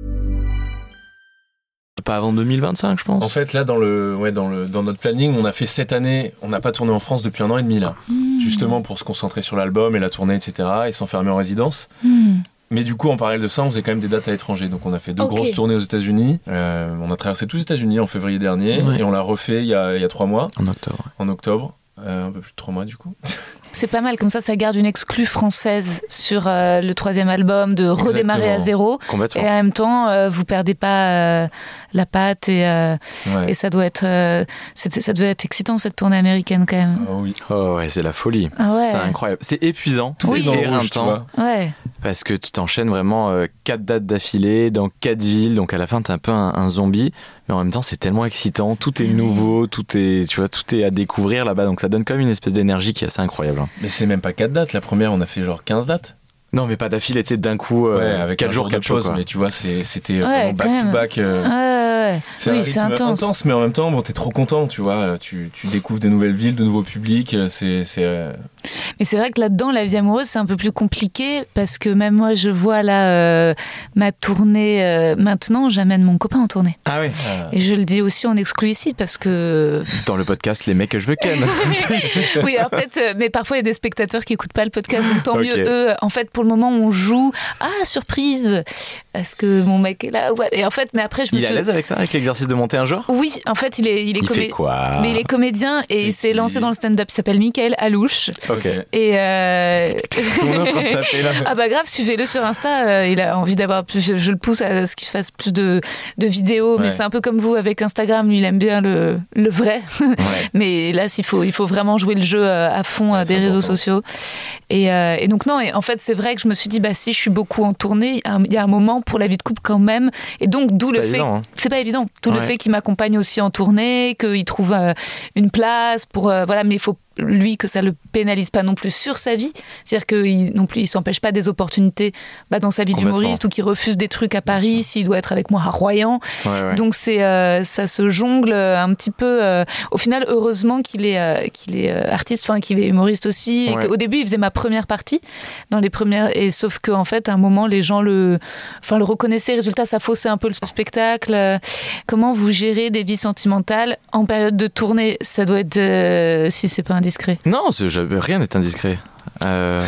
Pas avant deux mille vingt-cinq, je pense. En fait, là, dans, le, ouais, dans, le, dans notre planning, on a fait cette année, on n'a pas tourné en France depuis un an et demi, là. Mmh. Justement pour se concentrer sur l'album et la tournée, et cetera, et s'enfermer en résidence. Mmh. Mais du coup, en parallèle de ça, on faisait quand même des dates à l'étranger. Donc, on a fait deux okay. grosses tournées aux États-Unis. Euh, on a traversé tous les États-Unis en février dernier, ouais. et on l'a refait il y a, il y a trois mois. En octobre. En octobre. Euh, un peu plus de trois mois, du coup. C'est pas mal, comme ça, ça garde une exclue française sur euh, le troisième album, de redémarrer Exactement. à zéro. Complètement. Et en même temps, euh, vous perdez pas euh, la patte et, euh, ouais. et ça doit être, euh, ça devait être excitant cette tournée américaine quand même. Oh oui. Oh ouais, c'est la folie. Ah ouais. C'est incroyable. C'est épuisant. Tout oui. est dans le rouge, tu vois. Ouais. Parce que tu t'enchaînes vraiment euh, quatre dates d'affilée dans quatre villes, donc à la fin t'es un peu un, un zombie, mais en même temps c'est tellement excitant, tout est nouveau, tout est, tu vois, tout est à découvrir là-bas, donc ça donne quand même une espèce d'énergie qui est assez incroyable. Mais c'est même pas quatre dates, la première on a fait genre quinze dates. Non mais pas d'affilée, tu sais, d'un coup, euh, ouais, avec quatre jours, quatre choses. Mais tu vois, c'est, c'était ouais, vraiment back to back. Euh, ouais, ouais. C'est oui, un rythme c'est intense. intense, mais en même temps, bon, t'es trop content, tu vois. Tu, tu découvres de nouvelles villes, de nouveaux publics. C'est, c'est, euh... Mais c'est vrai que là-dedans, la vie amoureuse, c'est un peu plus compliqué parce que même moi, je vois là euh, ma tournée. Euh, maintenant, j'amène mon copain en tournée. Ah oui. Et je le dis aussi en exclu ici parce que. Dans le podcast, les mecs que je veux ken. Oui, alors peut-être, mais parfois il y a des spectateurs qui écoutent pas le podcast, donc tant okay. mieux. Eux, en fait, pour le moment, on joue. Ah, surprise! Est-ce que mon mec est là? Ouais. Et en fait, mais après, je me il est suis... à l'aise avec ça, avec l'exercice de monter un jour? Oui, en fait, il est, il est il comé... fait quoi? Mais il est comédien et il s'est lancé dans le stand-up. Il s'appelle Michael Alouche. Ok. Et euh... Tout le monde est en train de taper là. Ah bah grave, suivez-le sur Insta. Euh, il a envie d'avoir plus. Je, je le pousse à ce qu'il fasse plus de, de vidéos, ouais. mais c'est un peu comme vous avec Instagram. Lui, il aime bien le, le vrai. Ouais. Mais là, il faut, il faut vraiment jouer le jeu à fond ouais, des réseaux important. sociaux. Et, euh, et donc non. Et en fait, c'est vrai que je me suis dit, bah si je suis beaucoup en tournée, il y a un moment pour la vie de couple quand même. Et donc d'où c'est le pas fait, évident, hein. c'est pas évident. D'où ouais. le fait qu'il m'accompagne aussi en tournée, qu'il trouve euh, une place pour euh, voilà. Mais il faut lui que ça le pénalise pas non plus sur sa vie, c'est-à-dire qu'il non plus il s'empêche pas des opportunités bah, dans sa vie d'humoriste ou qu'il refuse des trucs à Paris s'il doit être avec moi à Royan. Ouais, ouais. Donc c'est euh, ça se jongle un petit peu. Euh, au final, heureusement qu'il est euh, qu'il est euh, artiste, enfin qu'il est humoriste aussi. Et ouais. qu'au début, il faisait ma première partie dans les premières. Et sauf que en fait, à un moment, les gens le, enfin le reconnaissaient. Résultat, ça faussait un peu le spectacle. Comment vous gérez des vies sentimentales en période de tournée? Ça doit être euh, si c'est pas indiscret. Non, c'est, rien n'est indiscret. Euh,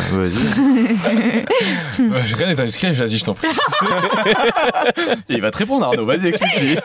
vas-y. Rien n'est indiscret, vas-y, je t'en prie. Il va te répondre, Arnaud, vas-y, explique-lui.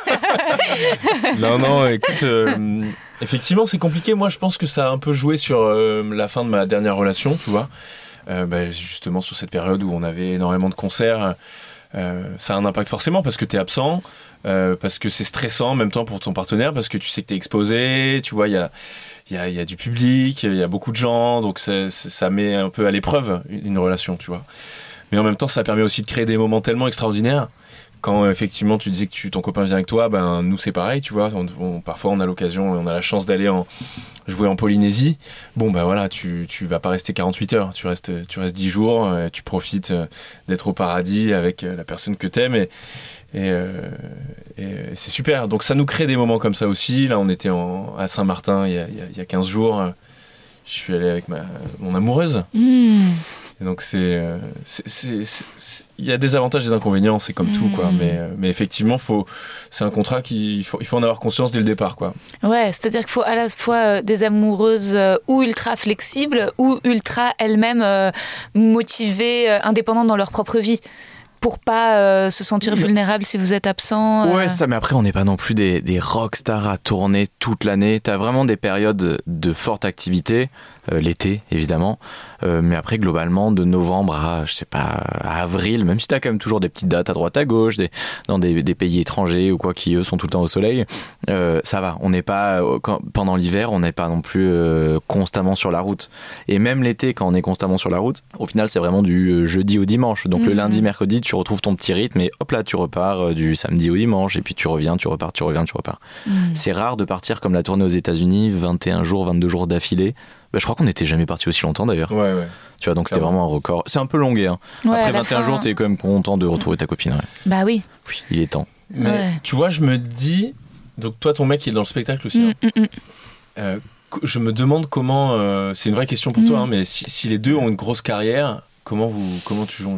Non, non, écoute, euh, effectivement, c'est compliqué. Moi, je pense que ça a un peu joué sur euh, la fin de ma dernière relation, tu vois. Euh, bah, justement, sur cette période où on avait énormément de concerts. Euh, ça a un impact forcément parce que t'es absent, euh, parce que c'est stressant en même temps pour ton partenaire, parce que tu sais que t'es exposé, tu vois, il y a, y, a, y a du public, il y a beaucoup de gens, donc ça, ça met un peu à l'épreuve une, une relation, tu vois. Mais en même temps, ça permet aussi de créer des moments tellement extraordinaires. Quand effectivement tu disais que tu, ton copain vient avec toi, ben nous c'est pareil, tu vois. On, on, parfois on a l'occasion, on a la chance d'aller en, jouer en Polynésie. Bon ben voilà, tu tu vas pas rester quarante-huit heures, tu restes tu restes dix jours, tu profites d'être au paradis avec la personne que t'aimes et et, euh, et c'est super. Donc ça nous crée des moments comme ça aussi. Là on était en, à Saint-Martin il y a il y a quinze jours. Je suis allé avec ma mon amoureuse. Mmh. Et donc c'est, c'est, c'est, c'est, il y a des avantages et des inconvénients, c'est comme mmh. tout quoi. Mais, mais effectivement, faut, c'est un contrat qu'il faut, il faut en avoir conscience dès le départ quoi. Ouais, c'est-à-dire qu'il faut à la fois des amoureuses ou ultra flexibles ou ultra elles-mêmes euh, motivées, euh, indépendantes dans leur propre vie. Pour pas euh, se sentir vulnérable si vous êtes absent. Euh... Ouais, ça, mais après, on n'est pas non plus des, des rockstars à tourner toute l'année. T'as vraiment des périodes de forte activité, euh, l'été, évidemment. Euh, mais après, globalement, de novembre à, je sais pas, à avril, même si t'as quand même toujours des petites dates à droite à gauche, des, dans des, des pays étrangers ou quoi, qui eux sont tout le temps au soleil, euh, ça va. On n'est pas, quand, pendant l'hiver, on n'est pas non plus euh, constamment sur la route. Et même l'été, quand on est constamment sur la route, au final, c'est vraiment du jeudi au dimanche. Donc mmh. le lundi, mercredi, tu retrouves ton petit rythme et hop là, tu repars euh, du samedi au dimanche et puis tu reviens, tu repars, tu reviens, tu repars. Mmh. C'est rare de partir comme la tournée aux États-Unis, vingt et un jours, vingt-deux jours d'affilée. Bah, je crois qu'on n'était jamais parti aussi longtemps d'ailleurs. Ouais, ouais. Tu vois, donc c'était vraiment un record. C'est un peu longué. Hein. Ouais, Après vingt et un fin... jours, t'es quand même content de retrouver ta copine. Ouais. Bah oui. Oui, il est temps. Mais ouais. tu vois, je me dis. Donc toi, ton mec, il est dans le spectacle aussi. Mmh, hein. mmh. Euh, je me demande comment. Euh, c'est une vraie question pour mmh. toi, hein, mais si, si les deux ont une grosse carrière, comment, vous, comment tu jongles ?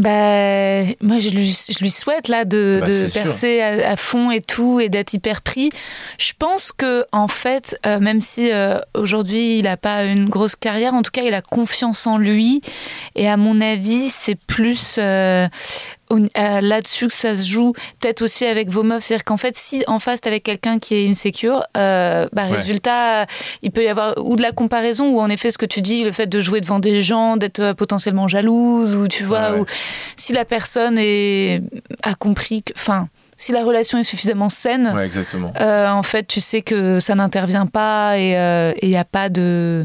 Bah, moi, je lui, je lui souhaite là de, bah, de percer à, à fond et tout et d'être hyper pris. Je pense que en fait, euh, même si euh, aujourd'hui il a pas une grosse carrière, en tout cas, il a confiance en lui. Et à mon avis, c'est plus euh, Euh, là-dessus que ça se joue, peut-être aussi avec vos meufs, c'est-à-dire qu'en fait si en face t'es avec quelqu'un qui est insécure, euh, bah ouais. résultat il peut y avoir ou de la comparaison ou en effet ce que tu dis, le fait de jouer devant des gens, d'être euh, potentiellement jalouse ou tu vois, ouais, ouais. ou si la personne est, a compris que, enfin si la relation est suffisamment saine, ouais, exactement. Euh, en fait tu sais que ça n'intervient pas et il euh, n'y a pas de...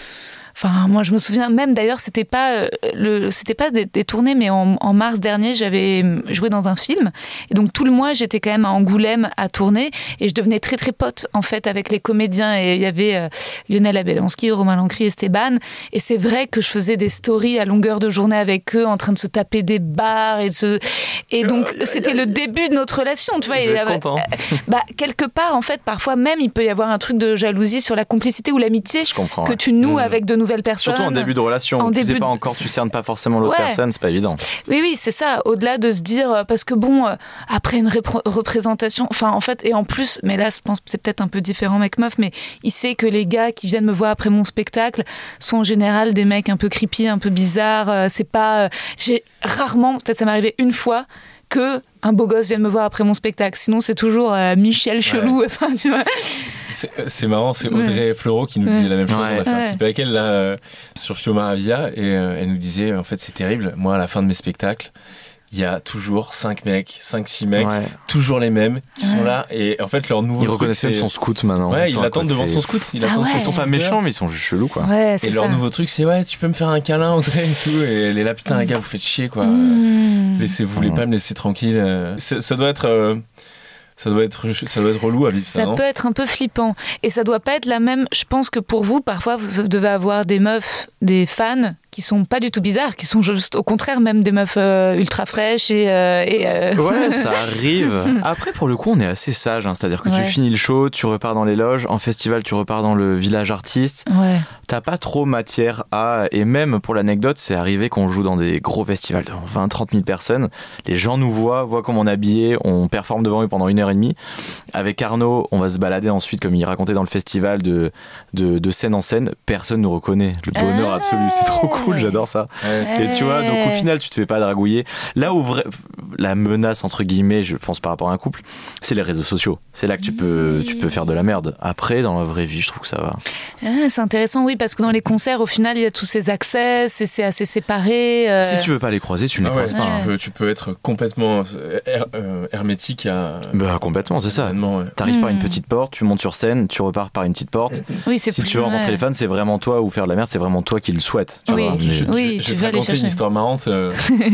Enfin, moi, je me souviens même d'ailleurs, c'était pas le, c'était pas des, des tournées, mais en, en mars dernier, j'avais joué dans un film, et donc tout le mois, j'étais quand même à Angoulême à tourner, et je devenais très très pote en fait avec les comédiens. Et il y avait euh, Lionel Abelonski, Romain Lancry, Esteban, et c'est vrai que je faisais des stories à longueur de journée avec eux, en train de se taper des barres et de se, et donc oh, c'était le début de notre relation, tu vois. Et, content. Euh, bah quelque part, en fait, parfois même, il peut y avoir un truc de jalousie sur la complicité ou l'amitié que ouais. tu noues mmh. avec de nouvelles personnes. Surtout en début de relation, en tu début sais pas encore, tu cernes pas forcément l'autre ouais. personne, c'est pas évident. Oui, oui, c'est ça. Au-delà de se dire, parce que bon, après une répro- représentation, enfin en fait, et en plus, mais là, je pense que c'est peut-être un peu différent mec-meuf, mais il sait que les gars qui viennent me voir après mon spectacle sont en général des mecs un peu creepy, un peu bizarres. C'est pas, j'ai rarement, peut-être ça m'est arrivé une fois, que un beau gosse vienne me voir après mon spectacle. Sinon, c'est toujours euh, Michel chelou. Ouais. Enfin, tu vois. C'est, c'est marrant, c'est Audrey ouais. Fleureau qui nous disait ouais. la même chose. Ouais. On a fait ouais. un clip avec elle là, euh, sur Fioma Avia, et euh, elle nous disait, en fait, c'est terrible. Moi, à la fin de mes spectacles, il y a toujours cinq mecs, cinq six mecs, ouais. toujours les mêmes, qui ouais. sont là. Et en fait, leur nouveau Ils reconnaissent même son scout maintenant. Ouais, ils l'attendent devant son scout. Ils ah ouais. Ils sont pas méchants, mais ils sont juste chelous, quoi. Ouais, et leur ça. nouveau truc, c'est ouais, tu peux me faire un câlin, Audrey, et tout. Et elle est là, putain, les gars, vous faites chier, quoi. Mmh. Laissez, vous voulez mmh. pas me laisser tranquille. Ça, ça doit être. Euh, Ça doit être, ça doit être relou à vivre ça, ça non ? peut être un peu flippant. Et ça doit pas être la même. Je pense que pour vous, parfois, vous devez avoir des meufs, des fans qui sont pas du tout bizarres, qui sont juste au contraire même des meufs euh, ultra fraîches et, euh, et euh... ouais, ça arrive. Après, pour le coup, on est assez sage, hein, c'est-à-dire que ouais. tu finis le show, tu repars dans les loges, en festival, tu repars dans le village artiste. Ouais. T'as pas trop matière à, et même pour l'anecdote, c'est arrivé qu'on joue dans des gros festivals de vingt à trente mille personnes. Les gens nous voient, voient comment on est habillé, on performe devant eux pendant une heure et demie. Avec Arnaud, on va se balader ensuite, comme il racontait dans le festival, de, de, de scène en scène. Personne nous reconnaît. Le bonheur ah absolu, c'est trop cool. Cool, j'adore ça. Ouais, et tu vois, donc au final, tu te fais pas dragouiller. Là où vrai, la menace, entre guillemets, je pense par rapport à un couple, c'est les réseaux sociaux. C'est là que tu peux, tu peux faire de la merde. Après, dans la vraie vie, je trouve que ça va. Ah, c'est intéressant, oui, parce que dans les concerts, au final, il y a tous ces accès, c'est, c'est assez séparé. Euh... Si tu veux pas les croiser, tu ne les ah ouais, croises pas. Tu peux, tu peux être complètement her- euh, hermétique à. Bah, complètement, c'est ça. Ouais. T'arrives mmh. par une petite porte, tu montes sur scène, tu repars par une petite porte. Oui, c'est si plus, tu veux rencontrer ouais. les fans, c'est vraiment toi, ou faire de la merde, c'est vraiment toi qui le souhaites. Tu oui, vois, je, mais... oui, je, tu je vas vais te raconter une histoire marrante, euh,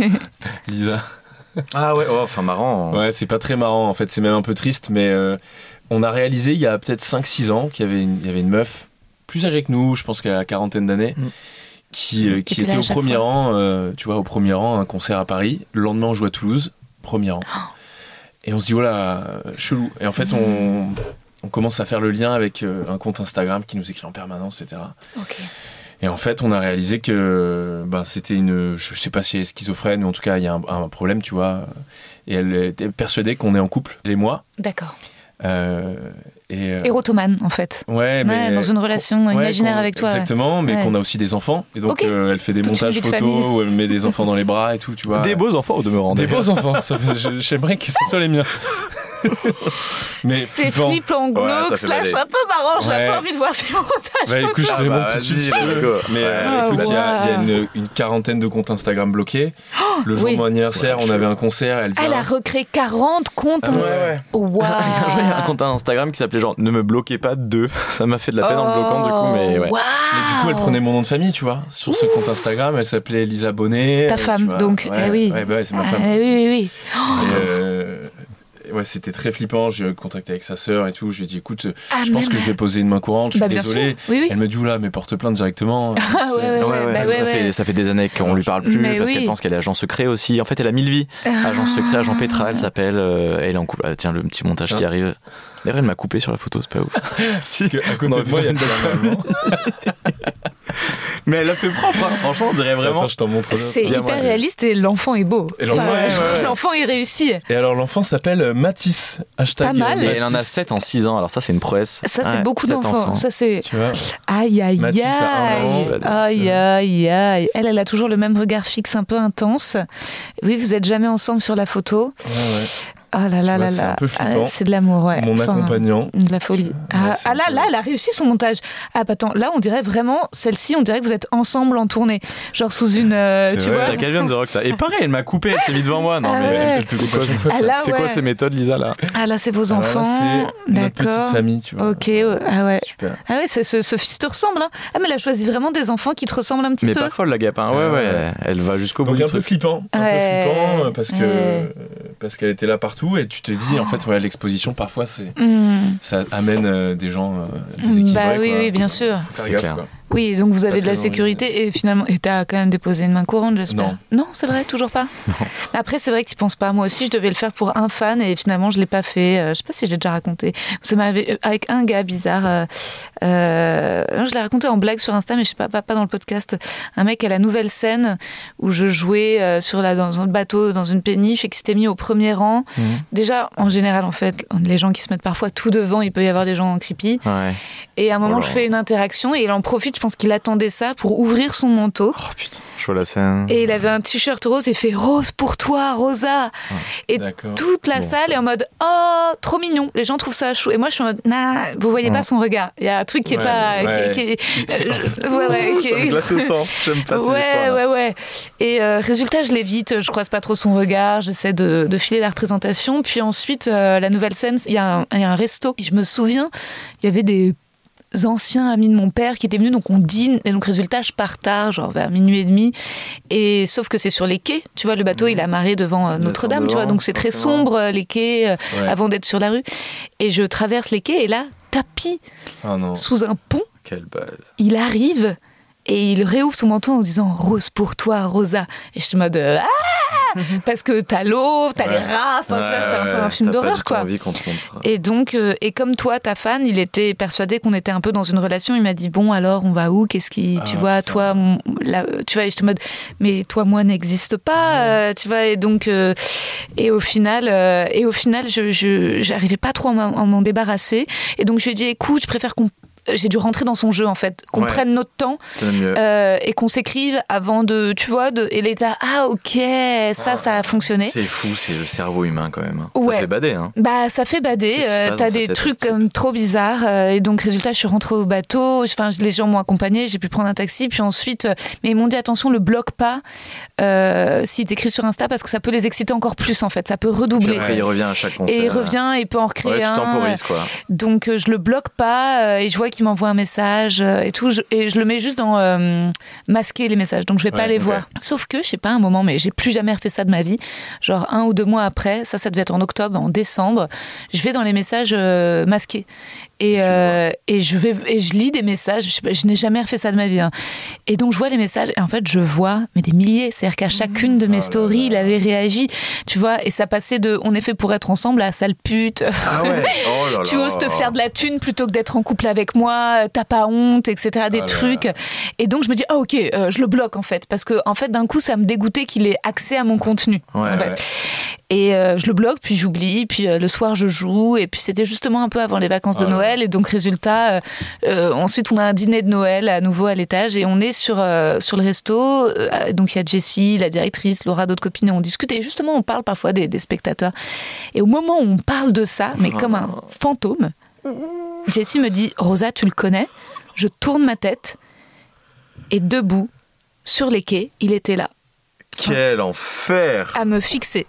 Lisa. Ah ouais, oh, enfin marrant. Ouais, c'est pas très marrant en fait, c'est même un peu triste, mais euh, on a réalisé il y a peut-être cinq six ans qu'il y avait une, il y avait une meuf plus âgée que nous, je pense qu'elle a la quarantaine d'années, mmh. qui, euh, qui était au premier fois. rang, euh, tu vois, au premier rang, un concert à Paris. Le lendemain, on joue à Toulouse, premier rang. Oh. Et on se dit, oh là, chelou. Et en fait, mmh. on, on commence à faire le lien avec euh, un compte Instagram qui nous écrit en permanence, et cetera. Okay. Et en fait, on a réalisé que ben, c'était une... Je sais pas si elle est schizophrène, ou en tout cas, il y a un, un problème, tu vois. Et elle était persuadée qu'on est en couple, elle et moi. D'accord. Euh, et, euh... Érotomane, en fait. Ouais, mais... Ouais, dans une relation ouais, imaginaire avec toi. Exactement, ouais. mais ouais. qu'on a aussi des enfants. Et donc, okay. euh, elle fait des Toute montages photos où elle met des enfants dans les bras et tout, tu vois. Des beaux enfants, au demeurant. Des beaux enfants. Ça, je, j'aimerais que ce soit les miens. Mais C'est flippant. flippant, glauque, Ouais, ça fait slash bader. un peu marrant. J'ai Ouais. pas envie de voir ces montages. Bah écoute, je te Ah les bah, montre tout de suite. vas-y, si tu let's veux. go. Mais euh, Ah, écoute, il y a, il y a wow. une, une quarantaine de comptes Instagram bloqués. Le jour oui. de mon anniversaire, Ouais, on je- avait un concert. Elle vient. Elle a recréé quarante comptes. Ah ouais, ouais. Waouh. Un jour, il y a un compte Instagram qui s'appelait genre ne me bloquez pas deux. Ça m'a fait de la peine en me bloquant du coup, mais ouais. Waouh. Mais du coup, elle prenait mon nom de famille, tu vois. Sur ce compte Instagram, elle s'appelait Lisa Bonnet. Ta et tu femme, vois, donc. Ouais, Eh oui. ouais, bah ouais, c'est ma Ah, femme. oui, oui, oui. Et, euh, ouais, c'était très flippant. J'ai eu contact avec sa sœur et tout. Je lui ai dit, écoute, Ah, je pense même. que je vais poser une main courante. Je suis Bah, bien désolé. sûr. Oui, oui. Elle me dit, oula, mais porte plainte directement. Ah, ouais, ouais, Ouais, ouais, ouais, bah, ouais, ça, ouais. Fait, ça fait des années qu'on lui parle plus Mais parce oui. qu'elle pense qu'elle est agent secret aussi. En fait, elle a mille vies. Ah. Agent secret, agent Petra, elle s'appelle. euh, elle est en couple. Ah, tiens, le petit montage Tiens. qui arrive. D'ailleurs, elle m'a coupé sur la photo, c'est pas ouf. Parce que à côté On de moi, il y a aurait pu normalement. Mais elle l'a fait propre, hein. Franchement, on dirait vraiment. Attends, je t'en montre d'autres. C'est Bien, hyper moi, c'est- réaliste et l'enfant est beau. Et l'enfant, Enfin, ouais, ouais, ouais. l'enfant il réussit. Et alors, l'enfant s'appelle Mathis. Hashtag Pas mal. Et Mathis. elle en a sept en six ans, alors ça, c'est une prouesse. Ça, c'est Ouais, beaucoup sept d'enfants. enfants. Ça, c'est. Tu vois. Aïe, aïe, Mathis a un an. aïe. Aïe, aïe, aïe. Elle, elle a toujours le même regard fixe, un peu intense. Oui, vous êtes jamais ensemble sur la photo. Ouais, ouais. Ah là là vois, là c'est là. un peu flippant. Ah, c'est de l'amour, ouais. Mon Enfin, accompagnant. de la folie. Ah, Ouais, c'est ah, là, un peu- là, elle a réussi son montage. Ah, bah, attends, là, on dirait vraiment, celle-ci, on dirait que vous êtes ensemble en tournée. Genre sous une. euh, C'est tu vrai. vois C'est qu'elle vient de rock ça. Et pareil, elle m'a coupé, elle s'est mise devant moi. Non, Ah mais ouais. elle te coupe pas. Ah, là, C'est ouais. quoi ces méthodes, Lisa, là? Ah, là, c'est vos Alors là, enfants. c'est notre petite D'accord. famille, tu vois. Ok, ouais, ah ouais. Super. Ah ouais, c'est- ce, ce fils te ressemble. Hein. Ah, mais elle a choisi vraiment des enfants qui te ressemblent un petit Mais peu. pas folle, la gapin. Ouais, Ouais, ouais. ouais. Elle va jusqu'au bout Donc du un peu truc. flippant, un Ouais. peu flippant euh, parce que Ouais. euh, parce qu'elle était là partout et tu te dis en fait ouais l'exposition parfois c'est Hmm. ça amène euh, des gens euh, déséquilibrés. Bah oui, quoi. oui, bien sûr. Faut faire C'est gaffe, clair. quoi. Oui, donc vous avez Pas de la très sécurité et finalement, et t'as quand même déposé une main courante, j'espère. Non. c'est vrai, toujours pas. Après, c'est vrai que tu penses pas. Moi aussi, je devais le faire pour un fan et finalement, je l'ai pas fait. Euh, je sais pas si j'ai déjà raconté. Ça m'avait avec un gars bizarre. Euh, euh, non, je l'ai raconté en blague sur Insta, mais je sais pas, pas, pas dans le podcast. Un mec à la nouvelle scène où je jouais euh, sur la dans un bateau, dans une péniche et qui s'était mis au premier rang. Mhm. Déjà, en général, en fait, les gens qui se mettent parfois tout devant, il peut y avoir des gens creepy. Ouais. Et à un moment, Oh là. je fais une interaction et il en profite. Je pense qu'il attendait ça pour ouvrir son manteau. Oh putain, je vois la scène. Et il avait un t-shirt rose et fait rose pour toi, Rosa. Et D'accord. toute la Bon, salle ça. est en mode oh, trop mignon. Les gens trouvent ça chou. Et moi, je suis en mode nah, vous voyez Ouais. pas son regard. Il y a un truc qui est Ouais, pas. ouais. Qui, est- qui est- euh, je- ouais, ouais, qui Ça me est- glace le sang. J'aime pas ces ouais, histoires. ouais, ouais. Et euh, résultat, je l'évite, je croise pas trop son regard, j'essaie de, de filer la représentation. Puis ensuite, euh, la nouvelle scène, il y, a un- il y a un resto. Et je me souviens, il y avait des anciens amis de mon père qui étaient venus, donc on dîne. Et donc, résultat, je pars tard, genre vers minuit et demi. Et sauf que c'est sur les quais. Tu vois, le bateau, il a marré devant euh, Vous êtes Notre-Dame, en tu vois. devant, Donc, c'est très forcément. sombre, euh, les quais, euh, Ouais. avant d'être sur la rue. Et je traverse les quais, et là, tapis Ah non. sous un pont. Quelle base. Il arrive et il réouvre son manteau en disant rose pour toi, Rosa. Et je suis en mode euh, ah parce que t'as l'eau, t'as Ouais. les rats, enfin, tu vois, c'est un peu un film T'as pas d'horreur du tout quoi. envie qu'on te montre ça. Et donc, euh, et comme toi, ta fan, il était persuadé qu'on était un peu dans une relation. Il m'a dit bon alors on va où? Qu'est-ce qui, tu Ah, vois, putain. toi, mon- là, euh, tu vois, et j'étais en mode mais toi moi n'existe pas, euh, tu vois. Et donc, euh, et au final, euh, et au final, je, je, j'arrivais pas trop à m'en à m'en débarrasser. Et donc je lui ai dit écoute, je préfère qu'on, j'ai dû rentrer dans son jeu en fait, qu'on Ouais. prenne notre temps. C'est le mieux. Euh, et qu'on s'écrive avant de, tu vois, de, et l'état, ah ok, ça, ça a fonctionné. C'est fou, c'est le cerveau humain quand même. Ouais. Ça fait bader, hein. Bah, ça fait bader. Qu'est-ce qui se euh, passe T'as dans sa des tête, trucs ce type comme trop bizarres. euh, et donc, résultat, je suis rentrée au bateau. Enfin, les gens m'ont accompagnée. J'ai pu prendre un taxi. Puis ensuite, euh, mais ils m'ont dit attention, le bloque pas euh, s'il t'écrit sur Insta parce que ça peut les exciter encore plus en fait. Ça peut Puis redoubler. après, il revient à chaque concert. Et il revient, il peut en recréer Ouais, tu un. temporises, quoi. Donc euh, je le bloque pas euh, et je vois qu'il m'envoie un message euh, et tout je- et je le mets juste dans euh, masquer les messages donc je vais pas Ouais, les ok. voir. Sauf que je sais pas un moment mais j'ai plus jamais refait ça de ma vie. Genre un ou deux mois après, ça ça devait être en octobre, en décembre, je vais dans les messages euh, masqués et euh, et je vais et je lis des messages, je, sais pas, je n'ai jamais refait ça de ma vie. hein. Et donc je vois les messages et en fait je vois mais des milliers, c'est-à-dire qu'à chacune de mes Oh là stories, là. il avait réagi, tu vois, et ça passait de on est fait pour être ensemble à sale pute. Ah ouais. Oh là là. Tu oses te faire de la thune plutôt que d'être en couple avec moi, t'as pas honte, et cetera. Des Ah là trucs. là. Et donc je me dis, ah ok, euh, je le bloque en fait. Parce que en fait, d'un coup, ça me dégoûtait qu'il ait accès à mon contenu. Ouais, en fait. ouais. Et euh, je le bloque, puis j'oublie, puis euh, le soir je joue. Et puis c'était justement un peu avant les vacances de Oh là Noël. Noël et donc résultat, euh, euh, ensuite on a un dîner de Noël à nouveau à l'étage et on est sur euh, sur le resto. Euh, donc il y a Jessie, la directrice, Laura, d'autres copines et on discute et justement on parle parfois des, des spectateurs. Et au moment où on parle de ça, mais comme un fantôme, Jessie me dit Rosa, tu le connais? Je tourne ma tête et debout sur les quais, il était là. Quel enfer! À me fixer.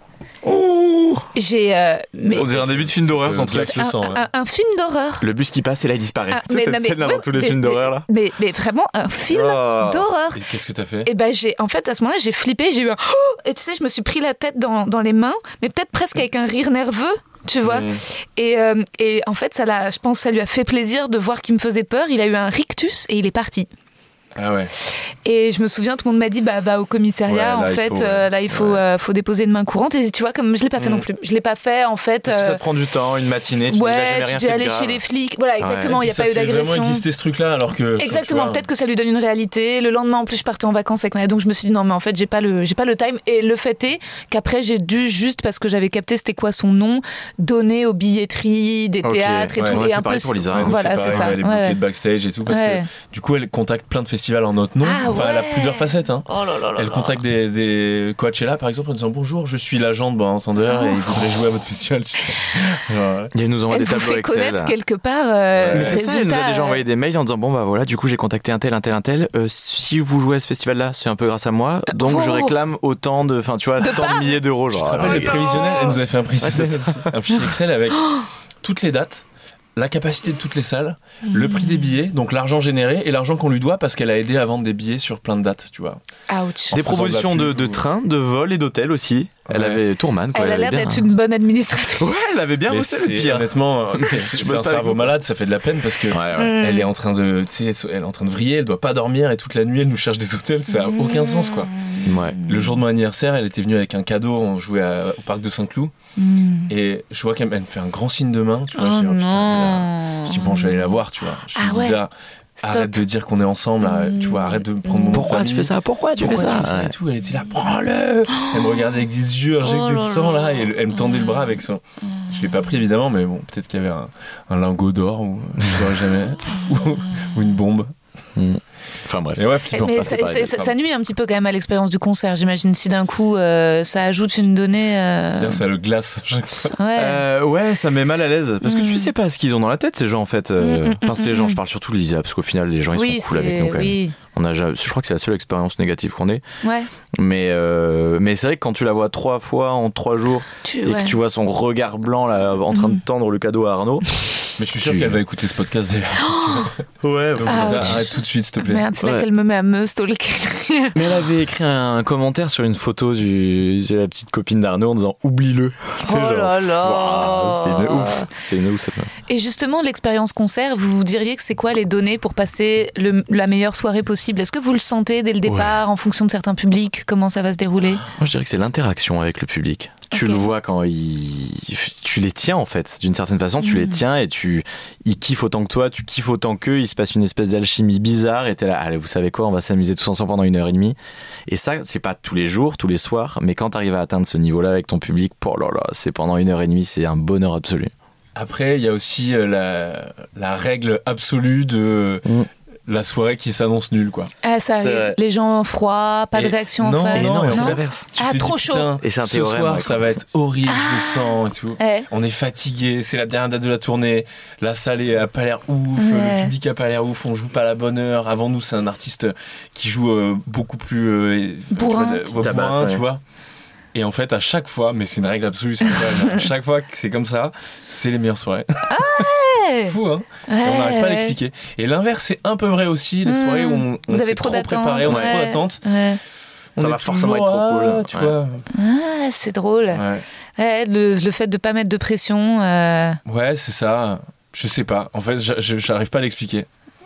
Oh J'ai. Euh, mais, on dirait un début de film d'horreur, ton truc. un, un, un, un film d'horreur. Le bus qui passe et là il disparaît. Ah, tu sais, cette scène-là dans tous les mais, films d'horreur là. Mais, mais vraiment un film oh. d'horreur. Et qu'est-ce que t'as fait? Et ben j'ai, en fait, à ce moment-là, j'ai flippé, j'ai eu un. Oh et tu sais, je me suis pris la tête dans, dans les mains, mais peut-être presque avec un rire nerveux. Tu vois, mmh. et, euh, et en fait, ça l'a, je pense que ça lui a fait plaisir de voir qu'il me faisait peur. Il a eu un rictus et il est parti. Ah ouais. Et je me souviens, tout le monde m'a dit bah, bah au commissariat, ouais, en fait, il faut, euh, là il faut, ouais. euh, faut déposer une main courante. Et tu vois, comme je l'ai pas fait mmh. non plus, je l'ai pas fait en fait. Parce que ça te prend du temps, une matinée. Tu ouais, tu dis aller chez les flics. Voilà, exactement. Il ouais. n'y a pas eu d'agression. Ça fait vraiment exister ce truc-là, alors que. Exactement. Peut-être que ça lui donne une réalité. Le lendemain, en plus, je partais en vacances avec ma. Donc je me suis dit non, mais en fait, j'ai pas le, j'ai pas le time. Et le fait est qu'après, j'ai dû juste parce que j'avais capté c'était quoi son nom, donner aux billetteries des okay. théâtres et ouais, tout. Ouais, et un peu. Pour Lisa, voilà, c'est ça. Elle est bloquée de backstage et tout parce que du coup, elle contacte plein de festivals en notre nom. Enfin, ouais. elle a plusieurs facettes. Hein. Oh là là là elle contacte des, des Coachella, par exemple, en disant bonjour, je suis l'agent de bon entendeur oh. et il voudrait jouer à votre festival. Tu sais. Ouais. Il nous envoie elle des tableaux fait Excel. Connaître quelque part. Euh, ouais. C'est ça, elle nous a déjà envoyé des mails en disant bon bah voilà, du coup j'ai contacté un tel, un tel, un tel. Euh, si vous jouez à ce festival-là, c'est un peu grâce à moi. Donc oh. je réclame autant de, enfin tu vois, de tant de milliers d'euros. Genre. Tu te rappelles le prévisionnel? Elle nous a fait un prévisionnel, ouais, un fichier Excel avec toutes les dates. La capacité de toutes les salles, mmh. le prix des billets, donc l'argent généré et l'argent qu'on lui doit parce qu'elle a aidé à vendre des billets sur plein de dates, tu vois. Ouch. Des propositions de, de train, de vol et d'hôtel aussi. Elle ouais. avait Tourman, quoi. Elle, elle a l'air bien, d'être hein. une bonne administratrice. Ouais, elle avait bien bossé le pire. Honnêtement, c'est, c'est un cerveau malade, ça fait de la peine parce que ouais, ouais. elle est en train de, tu sais, elle est en train de vriller, elle doit pas dormir et toute la nuit elle nous cherche des hôtels, ça a mmh. aucun sens, quoi. Ouais. Le jour de mon anniversaire, elle était venue avec un cadeau, on jouait à, au parc de Saint-Cloud. Mmh. Et je vois qu'elle me fait un grand signe de main, tu vois. Oh je, dis, oh, putain, je dis bon, je vais aller la voir, tu vois. Je ah lui dis ouais. ça. Stop. Arrête de dire qu'on est ensemble, mmh. tu vois, arrête de prendre mon Pourquoi famille. tu fais ça? Pourquoi tu Pourquoi fais ça, tu fais ça et tout. Elle était là, prends-le. Elle me regardait avec des yeux injectés oh de sang là, et elle, elle me tendait mmh. le bras avec son. Je l'ai pas pris évidemment, mais bon, peut-être qu'il y avait un, un lingot d'or ou je saurais jamais, ou, ou une bombe. Mmh. Enfin bref. Mais, ouais, mais ça, c'est, ça, ça nuit un petit peu quand même à l'expérience du concert. J'imagine si d'un coup euh, ça ajoute une donnée. Euh... Bien, ça le glace à chaque fois. Ouais. Euh, ouais, ça met mal à l'aise parce que mmh. tu sais pas ce qu'ils ont dans la tête ces gens en fait. Euh... Mmh, enfin, c'est les gens. Je parle surtout de Lisa parce qu'au final les gens ils oui, sont cool avec nous quand oui. même. On a, je crois que c'est la seule expérience négative qu'on ait. Ouais. Mais euh, mais c'est vrai que quand tu la vois trois fois en trois jours tu, et ouais. que tu vois son regard blanc là en train mmh. de tendre le cadeau à Arnaud. Mais je suis sûr tu... qu'elle va écouter ce podcast d'ailleurs. ouais, donc ah, ça, arrête tout de suite s'il te plaît. Merde, c'est ouais. là qu'elle me met à me stalker. Mais elle avait écrit un commentaire sur une photo du, de la petite copine d'Arnaud en disant oublie-le. Oh genre, là là. C'est une ouf. C'est une ouf cette meuf. Et justement, l'expérience concert, vous diriez que c'est quoi les données pour passer le, la meilleure soirée possible? Est-ce que vous le sentez dès le départ ouais. en fonction de certains publics? Comment ça va se dérouler? Moi je dirais que c'est l'interaction avec le public. Tu okay. le vois quand il... tu les tiens en fait, d'une certaine façon, tu mmh. les tiens et tu, ils kiffent autant que toi, tu kiffes autant qu'eux, il se passe une espèce d'alchimie bizarre et t'es là, allez, vous savez quoi, on va s'amuser tous ensemble pendant une heure et demie. Et ça, c'est pas tous les jours, tous les soirs, mais quand t'arrives à atteindre ce niveau-là avec ton public, oh là là, c'est pendant une heure et demie, c'est un bonheur absolu. Après, il y a aussi la, la règle absolue de... Mmh. la soirée qui s'annonce nulle quoi. Ah ça arrive. Les gens froids, pas et de réaction non, en face. Et non, non, c'est non. l'inverse. Ah te trop dis, chaud. Putain, et c'est un ce théorème, soir ouais, ça va être horrible, ah. je le sens et tout. Ouais. On est fatigué, c'est la dernière date de la tournée, la salle a pas l'air ouf, ouais. le public a pas l'air ouf, on joue pas à la bonne heure. Avant nous c'est un artiste qui joue euh, beaucoup plus euh, bourrin, tu vois, bourrin, ouais. tu vois. Et en fait, à chaque fois, mais c'est une règle absolue, c'est à chaque fois que c'est comme ça, c'est les meilleures soirées. Ah ouais. C'est fou, hein. Ouais, et on n'arrive pas ouais. à l'expliquer. Et l'inverse, c'est un peu vrai aussi, les mmh. soirées où on, on s'est trop, trop préparé, on ouais. a trop d'attentes. Ouais. Ça va forcément être trop cool. Ah, tu ouais. vois. Ah, c'est drôle. Ouais. Ouais, le, le fait de pas mettre de pression. Euh... Ouais, c'est ça. Je sais pas. En fait, je, je, j'arrive pas à l'expliquer.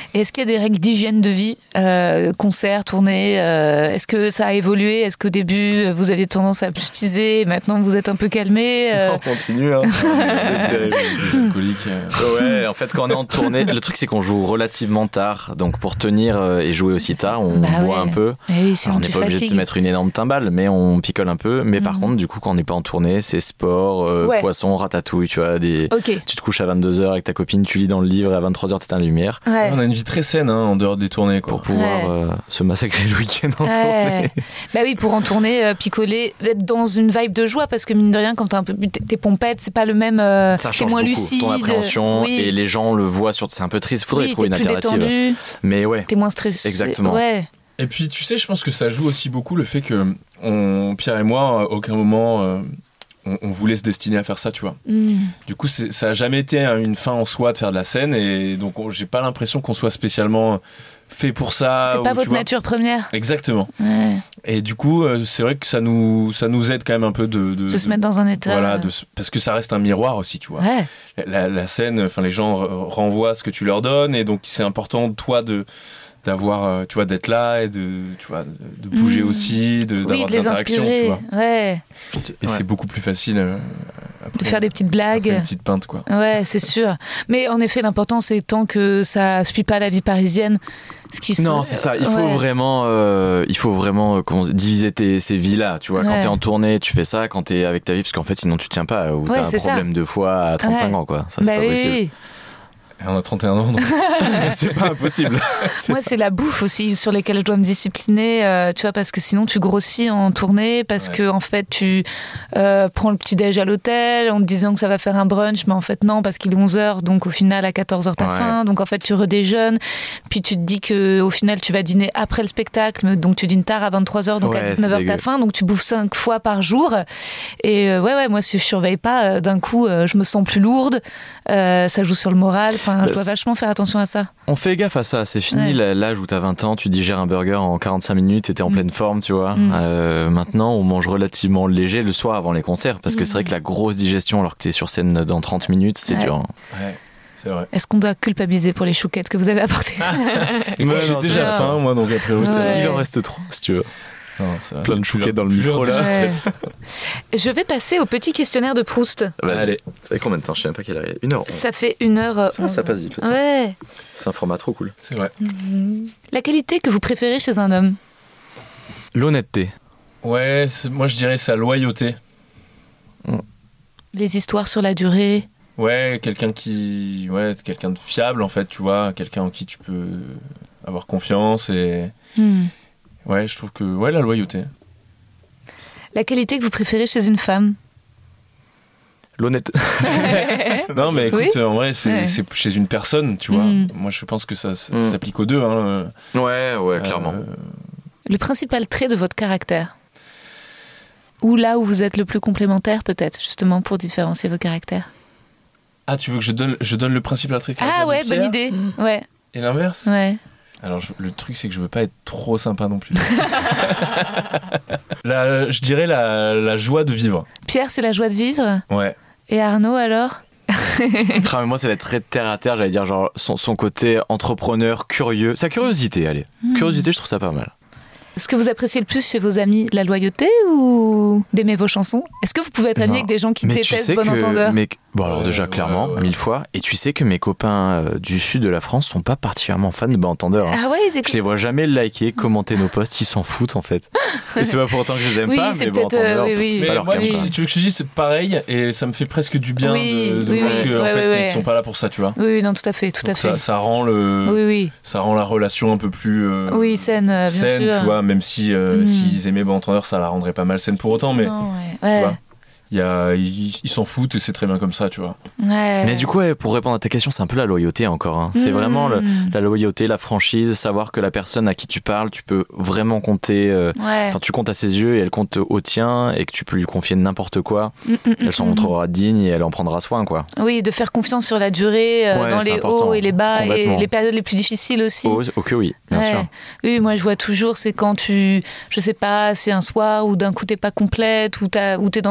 Et est-ce qu'il y a des règles d'hygiène de vie, euh, concerts, tournées, euh, est-ce que ça a évolué? Est-ce qu'au début, vous aviez tendance à plus teaser, maintenant vous êtes un peu calmé euh... On continue, hein. C'est terrible. Des alcooliques. euh. Ouais, en fait, quand on est en tournée, le truc c'est qu'on joue relativement tard, donc pour tenir euh, et jouer aussi tard, on Bah boit ouais. un peu. Et sinon, Alors, on n'est tu pas obligé de se fatigues. mettre une énorme timbale, mais on picole un peu. Mais par Mhm. contre, du coup, quand on n'est pas en tournée, c'est sport, euh, Ouais. poisson, ratatouille, tu vois. Des... Ok. Tu te couches à vingt-deux heures avec ta copine, tu lis dans le livre et à vingt-trois heures, t'éteins la lumière Ouais. On a une vie très saine hein, en dehors des tournées. Quoi. pour pouvoir Ouais. euh, se massacrer le week-end en Ouais. tournée. Bah oui, pour en tourner, euh, picoler, être dans une vibe de joie, parce que mine de rien, quand t'as un peu bu tes tes pompettes, c'est pas le même. Euh, Ça t'es change moins beaucoup lucide. ton appréhension oui. et les gens le voient sur. C'est un peu triste. Faudrait oui, trouver t'es une plus alternative. détendu, Mais ouais. t'es moins stressé. Exactement. Ouais. Et puis, tu sais, je pense que ça joue aussi beaucoup le fait que on, Pierre et moi, à aucun moment, euh, on, on voulait se destiner à faire ça, tu vois. Mm. Du coup, c'est- ça a jamais été une fin en soi de faire de la scène, et donc on- j'ai pas l'impression qu'on soit spécialement fait pour ça. C'est ou, pas tu votre vois. nature première. Exactement. Ouais. Et du coup, euh, c'est vrai que ça nous, ça nous aide quand même un peu de, de, De se de- mettre dans un état. voilà, de se- parce que ça reste un miroir aussi, tu vois. Ouais. La, la scène, enfin les gens re- renvoient ce que tu leur donnes, et donc c'est important toi de d'avoir, euh, tu vois, d'être là et de, tu vois, de, de bouger Mmh. aussi, de, Oui, d'avoir de des les interactions, tu inspirer. vois. Ouais. Et Ouais. c'est beaucoup plus facile euh, De après, faire des petites après blagues. une petite pinte, quoi. Ouais, c'est sûr. Mais en effet, l'important, c'est tant que ça suit pas la vie parisienne. Ce qui se- Non, c'est ça. Il faut Ouais. vraiment, euh, il faut vraiment euh, comment dire, diviser tes, ces vies-là. Tu vois, quand Ouais. t'es en tournée, tu fais ça. Quand t'es avec ta vie, parce qu'en fait, sinon tu tiens pas. Ou Ouais, t'as un c'est ça. problème de foie à trente-cinq Ouais. ans, quoi. Ça, c'est Bah pas oui, possible. oui. Et on a trente et un ans, donc C'est pas impossible. Moi, c'est la bouffe aussi sur lesquelles je dois me discipliner, euh, tu vois, parce que sinon tu grossis en tournée, parce Ouais. que en fait tu euh, prends le petit déj à l'hôtel en te disant que ça va faire un brunch, mais en fait non, parce qu'il est onze heures, donc au final à quatorze heures t'as Ouais. faim, donc en fait tu redéjeunes, puis tu te dis que au final tu vas dîner après le spectacle, donc tu dînes tard à vingt-trois heures, donc Ouais, à c'est dix-neuf heures dégueu. t'as faim, donc tu bouffes cinq fois par jour. Et euh, ouais, ouais, moi si je surveille pas, euh, d'un coup euh, je me sens plus lourde, euh, ça joue sur le moral, enfin Bah, je dois c'est- vachement faire attention à ça. On fait gaffe à ça. C'est fini Ouais. la- l'âge où t'as vingt ans, tu digères un burger en quarante-cinq minutes et t'es en Mm. pleine forme, tu vois. Mm. Euh, maintenant, on mange relativement léger le soir avant les concerts, parce que c'est vrai Mm. que la grosse digestion, alors que t'es sur scène dans trente minutes, c'est Ouais. dur. ouais, c'est vrai. Est-ce qu'on doit culpabiliser pour les chouquettes que vous avez apportées? Et moi, Ouais, j'ai non, c'est déjà grave. faim, moi, donc a priori, c'est Ouais. vrai. Il en reste trop, si tu veux. Non, ça va, Plein c'est de plus chouquettes l'heure- dans le plus micro, l'heure de- là. Ouais. Je vais passer au petit questionnaire de Proust. Allez. Ça fait combien de temps? Je sais même pas quelle heure il est. Une heure. Ça fait une heure. euh, Ça, ça onze. passe vite, le temps. Ouais. C'est un format trop cool. C'est vrai. La qualité que vous préférez chez un homme? L'honnêteté. Ouais, c'est- moi je dirais sa loyauté. Les histoires sur la durée. Ouais, quelqu'un qui, ouais, quelqu'un de fiable en fait, tu vois, quelqu'un en qui tu peux avoir confiance et Hmm. ouais, je trouve que ouais, la loyauté. La qualité que vous préférez chez une femme? L'honnêteté. Non, mais écoute, Oui. en vrai, c'est Ouais. c'est chez une personne, tu vois. Mm. Moi, je pense que ça, ça Mm. s'applique aux deux. Hein. Ouais, ouais, Euh, clairement. Le principal trait de votre caractère? Ou là où vous êtes le plus complémentaire, peut-être, justement, pour différencier vos caractères? Ah, tu veux que je donne, je donne le principal trait de Ah caractère de ouais, bonne Pierre idée. Ouais, Et l'inverse. ouais. Alors, je- le truc, c'est que je veux pas être trop sympa non plus. la, je dirais la, la joie de vivre. Pierre, c'est la joie de vivre. Ouais. Et Arnaud, alors? Ah, mais moi, c'est d'être très terre à terre, j'allais dire, genre, son, son côté entrepreneur, curieux. Sa curiosité, allez. Curiosité, je trouve ça pas mal. Ce que vous appréciez le plus chez vos amis, la loyauté ou d'aimer vos chansons? Est-ce que vous pouvez être ami Non. avec des gens qui Mais tu détestent sais Bon que. Entendeur? Mais, bon, alors Ouais, déjà, ouais, clairement, ouais. mille fois. Et tu sais que mes copains euh, du sud de la France sont pas particulièrement fans de Bon Entendeur. hein. Ah ouais, ils Je écoutent. les vois jamais liker, commenter nos posts, ils s'en foutent en fait. Et c'est pas pour autant que je les aime Oui, pas, c'est mais Bon peut-être, euh, Entendeur, oui, oui. c'est Mais pas leur moi, cam, oui. quoi. si tu veux que je te dise, c'est pareil, et ça me fait presque du bien Oui, de, de oui, voir oui. que en Ouais, fait, ouais, ils ouais. sont pas là pour ça, tu vois. Oui, oui, non, tout à fait, tout Donc à fait. ça, ça rend le, Oui, oui. ça rend la relation un peu plus euh, Oui, saine, euh, bien saine, sûr. tu vois. Même si euh, Mm. s'ils aimaient Bon Entendeur, ça la rendrait pas mal saine pour autant, mais Non, ouais. tu Ouais. vois, il y a, ils ils s'en foutent et c'est très bien comme ça, tu vois. Ouais. Mais du coup, ouais, pour répondre à ta question, c'est un peu la loyauté encore. hein. C'est Mm. vraiment le- la loyauté, la franchise, savoir que la personne à qui tu parles, tu peux vraiment compter. euh, Ouais. Enfin, tu comptes à ses yeux et elle compte au tien et que tu peux lui confier n'importe quoi. Mm, mm, Elle s'en mm, montrera digne et elle en prendra soin, quoi. mm. Oui, de faire confiance sur la durée, euh, Ouais, dans c'est les important. hauts et les bas, et Complètement. les périodes les plus difficiles aussi. Oh, ok, oui, bien Ouais. sûr. Oui, moi je vois toujours, c'est quand tu, je sais pas, c'est un soir où d'un coup t'es pas complète, ou t'as- ou t'es dans un moment où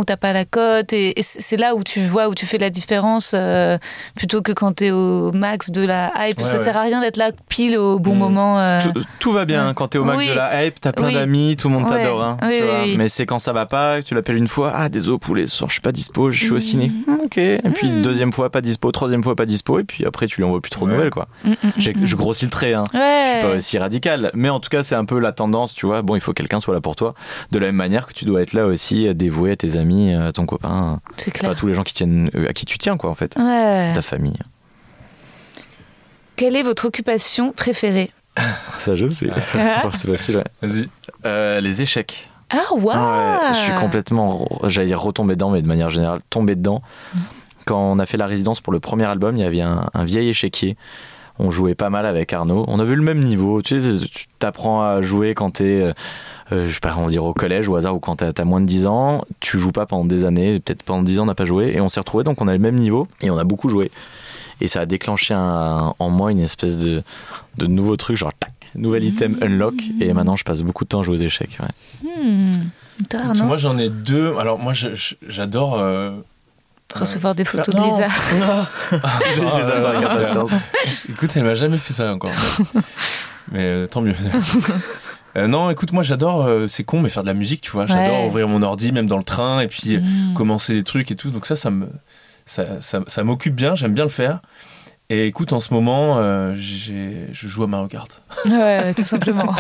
t'as pas la cote. Et, et c'est là où tu vois, où tu fais la différence, euh, plutôt que quand t'es au max de la hype. Ouais, ça ouais. sert à rien d'être là pile au bon mmh. moment. Euh... Tout, tout va bien ouais. quand t'es au max oui. de la hype, t'as plein oui. d'amis, tout le monde ouais. t'adore. Hein, oui, tu oui, vois. Oui. Mais c'est quand ça va pas, tu l'appelles une fois, ah désolé poulet, ce soir je suis pas dispo, je suis mmh. au ciné. Ok. Et puis mmh. deuxième fois pas dispo, troisième fois pas dispo, et puis après tu lui envoies plus trop de ouais. nouvelles quoi. Mmh. Je grossis le trait, hein. Ouais. Je suis pas aussi radical, mais en tout cas c'est un peu la tendance, tu vois. Bon, il faut que quelqu'un soit là pour toi, de la même manière que tu dois être là aussi, dévoué à tes amis, à ton copain, c'est clair. À tous les gens qui tiennent, à qui tu tiens quoi en fait, ouais. ta famille. Quelle est votre occupation préférée? Ça je sais. Oh, c'est facile. Ouais. Vas-y. Euh, les échecs. Ah waouh. Ouais, je suis complètement, j'allais dire retombé dedans, mais de manière générale tombé dedans. Mmh. Quand on a fait la résidence pour le premier album, il y avait un, un vieil échiquier. On jouait pas mal avec Arnaud. On avait le même niveau. Tu sais, tu t'apprends à jouer quand t'es, euh, je sais pas, on va dire au collège, au hasard, ou quand t'as, t'as moins de dix ans. Tu joues pas pendant des années. Peut-être pendant dix ans, on n'a pas joué. Et on s'est retrouvés, donc on a le même niveau. Et on a beaucoup joué. Et ça a déclenché un, en moi une espèce de, de nouveau truc, genre tac, nouvel item mmh. unlock. Et maintenant, je passe beaucoup de temps à jouer aux échecs. Ouais. Mmh. Toi, Arnaud ? Moi, j'en ai deux. Alors, moi, je, je, j'adore. Euh... Recevoir des photos de Lisa. Je les attends avec impatience. Écoute, elle m'a jamais fait ça encore. Mais euh, tant mieux. euh, non, écoute, moi j'adore, euh, c'est con, mais faire de la musique, tu vois. J'adore ouais. ouvrir mon ordi, même dans le train, et puis mmh. commencer des trucs et tout. Donc ça, ça, me, ça, ça, ça m'occupe bien, j'aime bien le faire. Et écoute, en ce moment, euh, j'ai, je joue à Mario Kart. Ouais, tout simplement.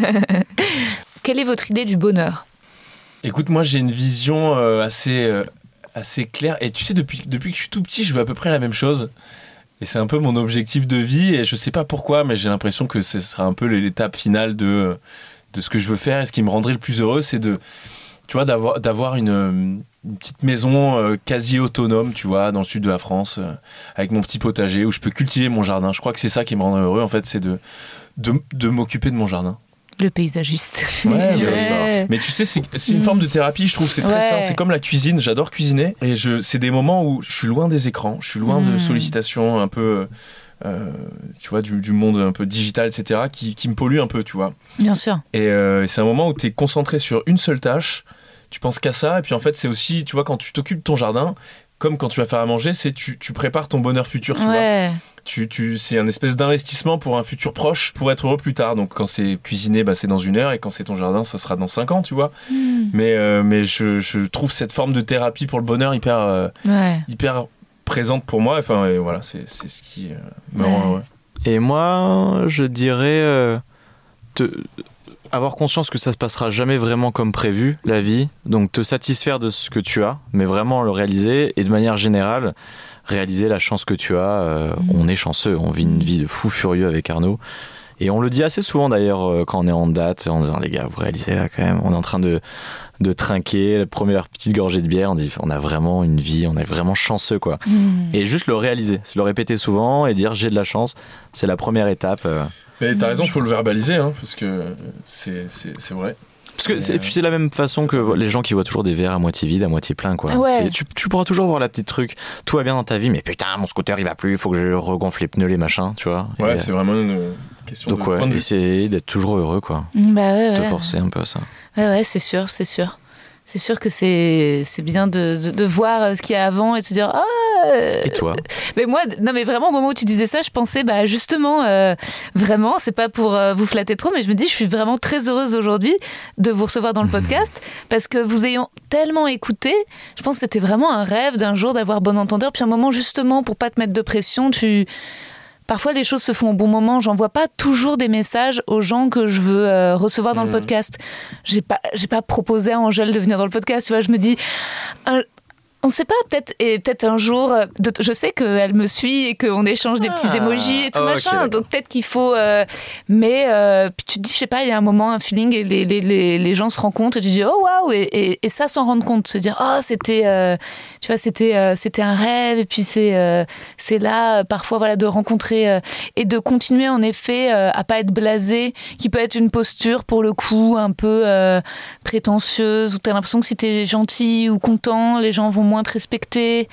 Quelle est votre idée du bonheur ? Écoute, moi j'ai une vision euh, assez... Euh, assez clair, et tu sais, depuis, depuis que je suis tout petit, je veux à peu près la même chose, et c'est un peu mon objectif de vie, et je sais pas pourquoi, mais j'ai l'impression que ce sera un peu l'étape finale de, de ce que je veux faire, et ce qui me rendrait le plus heureux, c'est de, tu vois, d'avoir, d'avoir une, une petite maison euh, quasi autonome, tu vois, dans le sud de la France, euh, avec mon petit potager, où je peux cultiver mon jardin. Je crois que c'est ça qui me rendrait heureux, en fait, c'est de, de, de m'occuper de mon jardin. Le paysagiste. Ouais, ouais. Mais tu sais, c'est, c'est une forme de thérapie, je trouve. C'est très ouais. sain. C'est comme la cuisine. J'adore cuisiner. Et je, c'est des moments où je suis loin des écrans. Je suis loin mmh. de sollicitations un peu, euh, tu vois, du, du monde un peu digital, et cetera, qui, qui me pollue un peu, tu vois. Bien sûr. Et euh, c'est un moment où tu es concentré sur une seule tâche. Tu penses qu'à ça. Et puis en fait, c'est aussi, tu vois, quand tu t'occupes de ton jardin, comme quand tu vas faire à manger, c'est tu, tu prépares ton bonheur futur, tu ouais. vois. Tu, tu, c'est un espèce d'investissement pour un futur proche, pour être heureux plus tard. Donc quand c'est cuisiné, bah, c'est dans une heure, et quand c'est ton jardin, ça sera dans cinq ans, tu vois. Mm. Mais, euh, mais je, je trouve cette forme de thérapie pour le bonheur hyper, euh, ouais. hyper présente pour moi. Enfin, et voilà, c'est, c'est ce qui euh, me ouais. rend heureux. Et moi, je dirais euh, te, avoir conscience que ça se passera jamais vraiment comme prévu, la vie. Donc te satisfaire de ce que tu as, mais vraiment le réaliser, et de manière générale, réaliser la chance que tu as. Euh, mmh. On est chanceux, on vit une vie de fou furieux avec Arnaud. Et on le dit assez souvent d'ailleurs euh, quand on est en date, en disant les gars, vous réalisez là quand même, on est en train de, de trinquer, la première petite gorgée de bière, on dit on a vraiment une vie, on est vraiment chanceux quoi. Mmh. Et juste le réaliser, se le répéter souvent et dire j'ai de la chance, c'est la première étape. Euh. Mais t'as raison, il faut le verbaliser, hein, parce que c'est, c'est, c'est vrai. Parce que c'est, c'est la même façon que les gens qui voient toujours des verres à moitié vides, à moitié pleins, quoi. Ouais. C'est, tu, tu pourras toujours voir la petite truc. Tout va bien dans ta vie, mais putain, mon scooter il va plus, il faut que je regonfle les pneus, les machins, tu vois. Ouais, et, c'est vraiment une question donc, de ouais, point de vue. Essayer d'être toujours heureux, quoi. Bah ouais, Te ouais. forcer un peu à ça. Ouais, ouais, c'est sûr, c'est sûr. C'est sûr que c'est, c'est bien de, de, de voir ce qu'il y a avant et de se dire ah. Et toi ? Mais moi, non, mais vraiment, au moment où tu disais ça, je pensais, bah, justement, euh, vraiment, c'est pas pour euh, vous flatter trop, mais je me dis, je suis vraiment très heureuse aujourd'hui de vous recevoir dans le podcast parce que vous ayant tellement écouté, je pense que c'était vraiment un rêve d'un jour d'avoir bon entendeur. Puis un moment, justement, pour pas te mettre de pression, tu. Parfois, les choses se font au bon moment. J'envoie pas toujours des messages aux gens que je veux euh, recevoir dans mmh. le podcast. J'ai pas, j'ai pas proposé à Angèle de venir dans le podcast. Tu vois, je me dis, un, on sait pas, peut-être, et peut-être un jour, de, je sais qu'elle me suit et qu'on échange des petits ah, emojis et tout oh, machin. Okay, donc peut-être qu'il faut. Euh, mais euh, puis tu te dis, je sais pas, il y a un moment, un feeling, et les, les, les, les gens se rencontrent et tu dis, oh waouh, et, et, et ça, s'en rendre compte, se dire, oh, c'était. Euh, Tu vois, c'était, euh, c'était un rêve, et puis c'est, euh, c'est là, euh, parfois, voilà, de rencontrer euh, et de continuer, en effet, euh, à pas être blasé, qui peut être une posture, pour le coup, un peu euh, prétentieuse, où t'as l'impression que si t'es gentil ou content, les gens vont moins te respecter.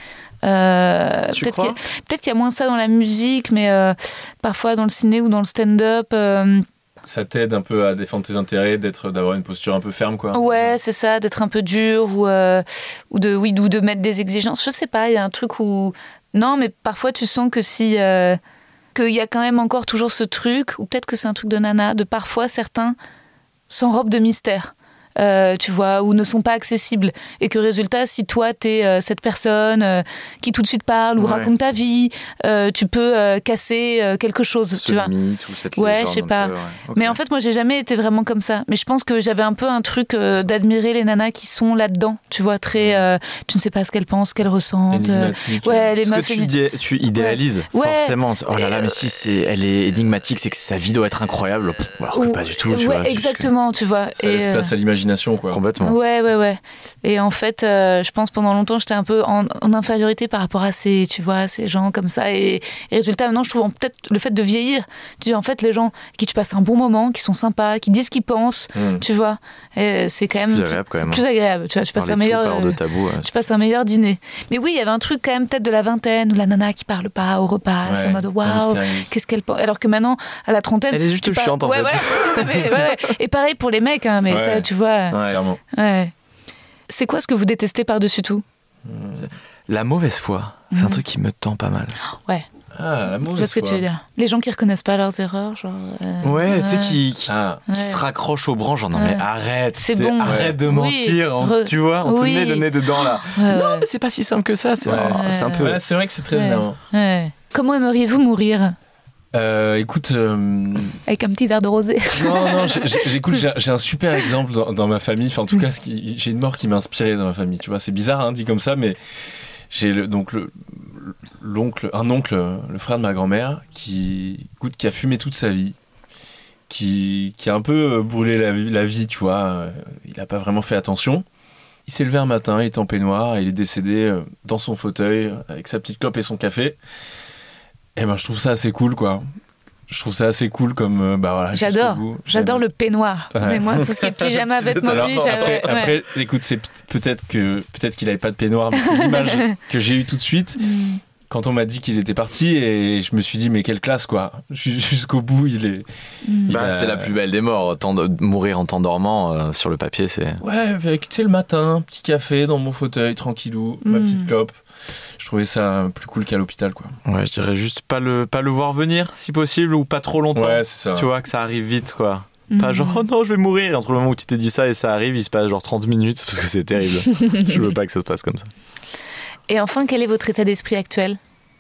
Euh, tu peut-être, crois qu'il y a, peut-être qu'il y a moins ça dans la musique, mais euh, parfois dans le ciné ou dans le stand-up... Euh, Ça t'aide un peu à défendre tes intérêts, d'être, d'avoir une posture un peu ferme, quoi. Ouais, c'est ça, d'être un peu dur ou, euh, ou, de, oui, ou de mettre des exigences. Je sais pas, il y a un truc où... Non, mais parfois tu sens que si... Euh, qu'il y a quand même encore toujours ce truc, ou peut-être que c'est un truc de nana, de parfois certains s'enrobent de mystère. Euh, tu vois, ou ne sont pas accessibles. Et que résultat, si toi, t'es euh, cette personne euh, qui tout de suite parle ou ouais. raconte ta vie, euh, tu peux euh, casser euh, quelque chose, Ce tu vois. mythe ou cette Ouais, légende je sais un pas. peu, ouais. Okay. Mais en fait, moi, j'ai jamais été vraiment comme ça. Mais je pense que j'avais un peu un truc euh, d'admirer les nanas qui sont là-dedans. Tu vois, très... Euh, tu ne sais pas ce qu'elles pensent, ce qu'elles ressentent. Énigmatique. Ouais, les Parce meufs... que tu, dé- tu idéalises Ouais. forcément. Oh là là, Euh, mais si c'est, elle est énigmatique, c'est que sa vie doit être incroyable. Pff, alors que Ou- pas du tout, tu ouais, vois. exactement, tu vois. Ça laisse Et, euh, place à l'imagination, quoi. Complètement. Ouais, ouais, ouais. Et en fait, euh, je pense pendant longtemps, j'étais un peu en, en infériorité par rapport à ces, tu vois, ces gens comme ça. Et, et résultat, maintenant, je trouve en- peut-être le fait de vieillir, tu dis en fait, les gens avec qui tu passes un bon moment, qui sont sympas, qui disent ce qu'ils pensent, Mm. tu vois, et c'est quand C'est même plus agréable, quand même. plus agréable. Tu vois, tu passes Parler un de tout, meilleur, pas hors de euh, tabou. ouais. tu passes un meilleur dîner. Mais oui, il y avait un truc quand même peut-être de la vingtaine où la nana qui parle pas au repas, c'est en Ouais, mode la waouh, mystérieuse. qu'est-ce qu'elle pense. Alors que maintenant, à la trentaine, Elle est juste tu parles- chiante, en ouais, fait. Voilà. Mais, ouais, ouais. Et pareil pour les mecs, hein, mais Ouais. ça, tu vois. Ouais, clairement. Ouais. C'est quoi ce que vous détestez par-dessus tout? La mauvaise foi, c'est un Mhm. truc qui me tend pas mal. Ouais, Ah, la je vois mauvaise ce que tu foi. veux dire. Les gens qui reconnaissent pas leurs erreurs, genre. euh, Ouais, tu sais, qui, qui, Ah, qui Ouais. se raccrochent aux branches. Genre, non, Ouais. mais arrête. C'est c'est- bon. Arrête de Oui. mentir. on- Re- tu vois, on te oui. met le nez dedans, là. Ouais, Non, ouais. mais c'est pas si simple que ça. C'est, Ouais. oh, c'est un peu. ouais, c'est vrai que c'est très Ouais. énervant. Ouais. Comment aimeriez-vous mourir? Euh, écoute, euh, Avec un petit verre de rosé. non, non, j'ai- j'ai- j'écoute, j'ai, j'ai un super exemple dans, dans ma famille. Enfin, en tout cas, ce qui, j'ai une mort qui m'a inspiré dans ma famille. Tu vois, c'est bizarre, hein, dit comme ça, mais j'ai le, donc le, l'oncle, un oncle, le frère de ma grand-mère, qui, écoute, qui a fumé toute sa vie, qui, qui a un peu euh, brûlé la, vie- la vie, tu vois. Euh, Il n'a pas vraiment fait attention. Il s'est levé un matin, il est en peignoir, et il est décédé euh, dans son fauteuil avec sa petite clope et son café. Et ben, je trouve ça assez cool, quoi. Je trouve ça assez cool comme euh, bah voilà. J'adore. jusqu'au bout. J'adore le peignoir. Ouais. Mais moi, tout ce qui est pyjama, vêtements de Alors, vie, après, j'avais- après, écoute, c'est p- peut-être que peut-être qu'il avait pas de peignoir, mais c'est l'image que j'ai eue tout de suite Mm. quand on m'a dit qu'il était parti, et je me suis dit mais quelle classe, quoi. Jus- Jusqu'au bout, il est. Mm. il Bah, a- c'est la plus belle des morts. Tant de- mourir en t'endormant euh, sur le papier, c'est. Ouais, avec tu sais le matin, petit café dans mon fauteuil, tranquillou, ma Mm. petite clope. Je trouvais ça plus cool qu'à l'hôpital, quoi. Ouais, je dirais juste pas le, pas le voir venir, si possible, ou pas trop longtemps. Ouais, c'est ça. Tu vois, que ça arrive vite, quoi. Mm. Pas genre, oh non, je vais mourir. Et entre le moment où tu t'es dit ça et ça arrive, il se passe genre trente minutes, parce que c'est terrible. Je veux pas que ça se passe comme ça. Et enfin, quel est votre état d'esprit actuel?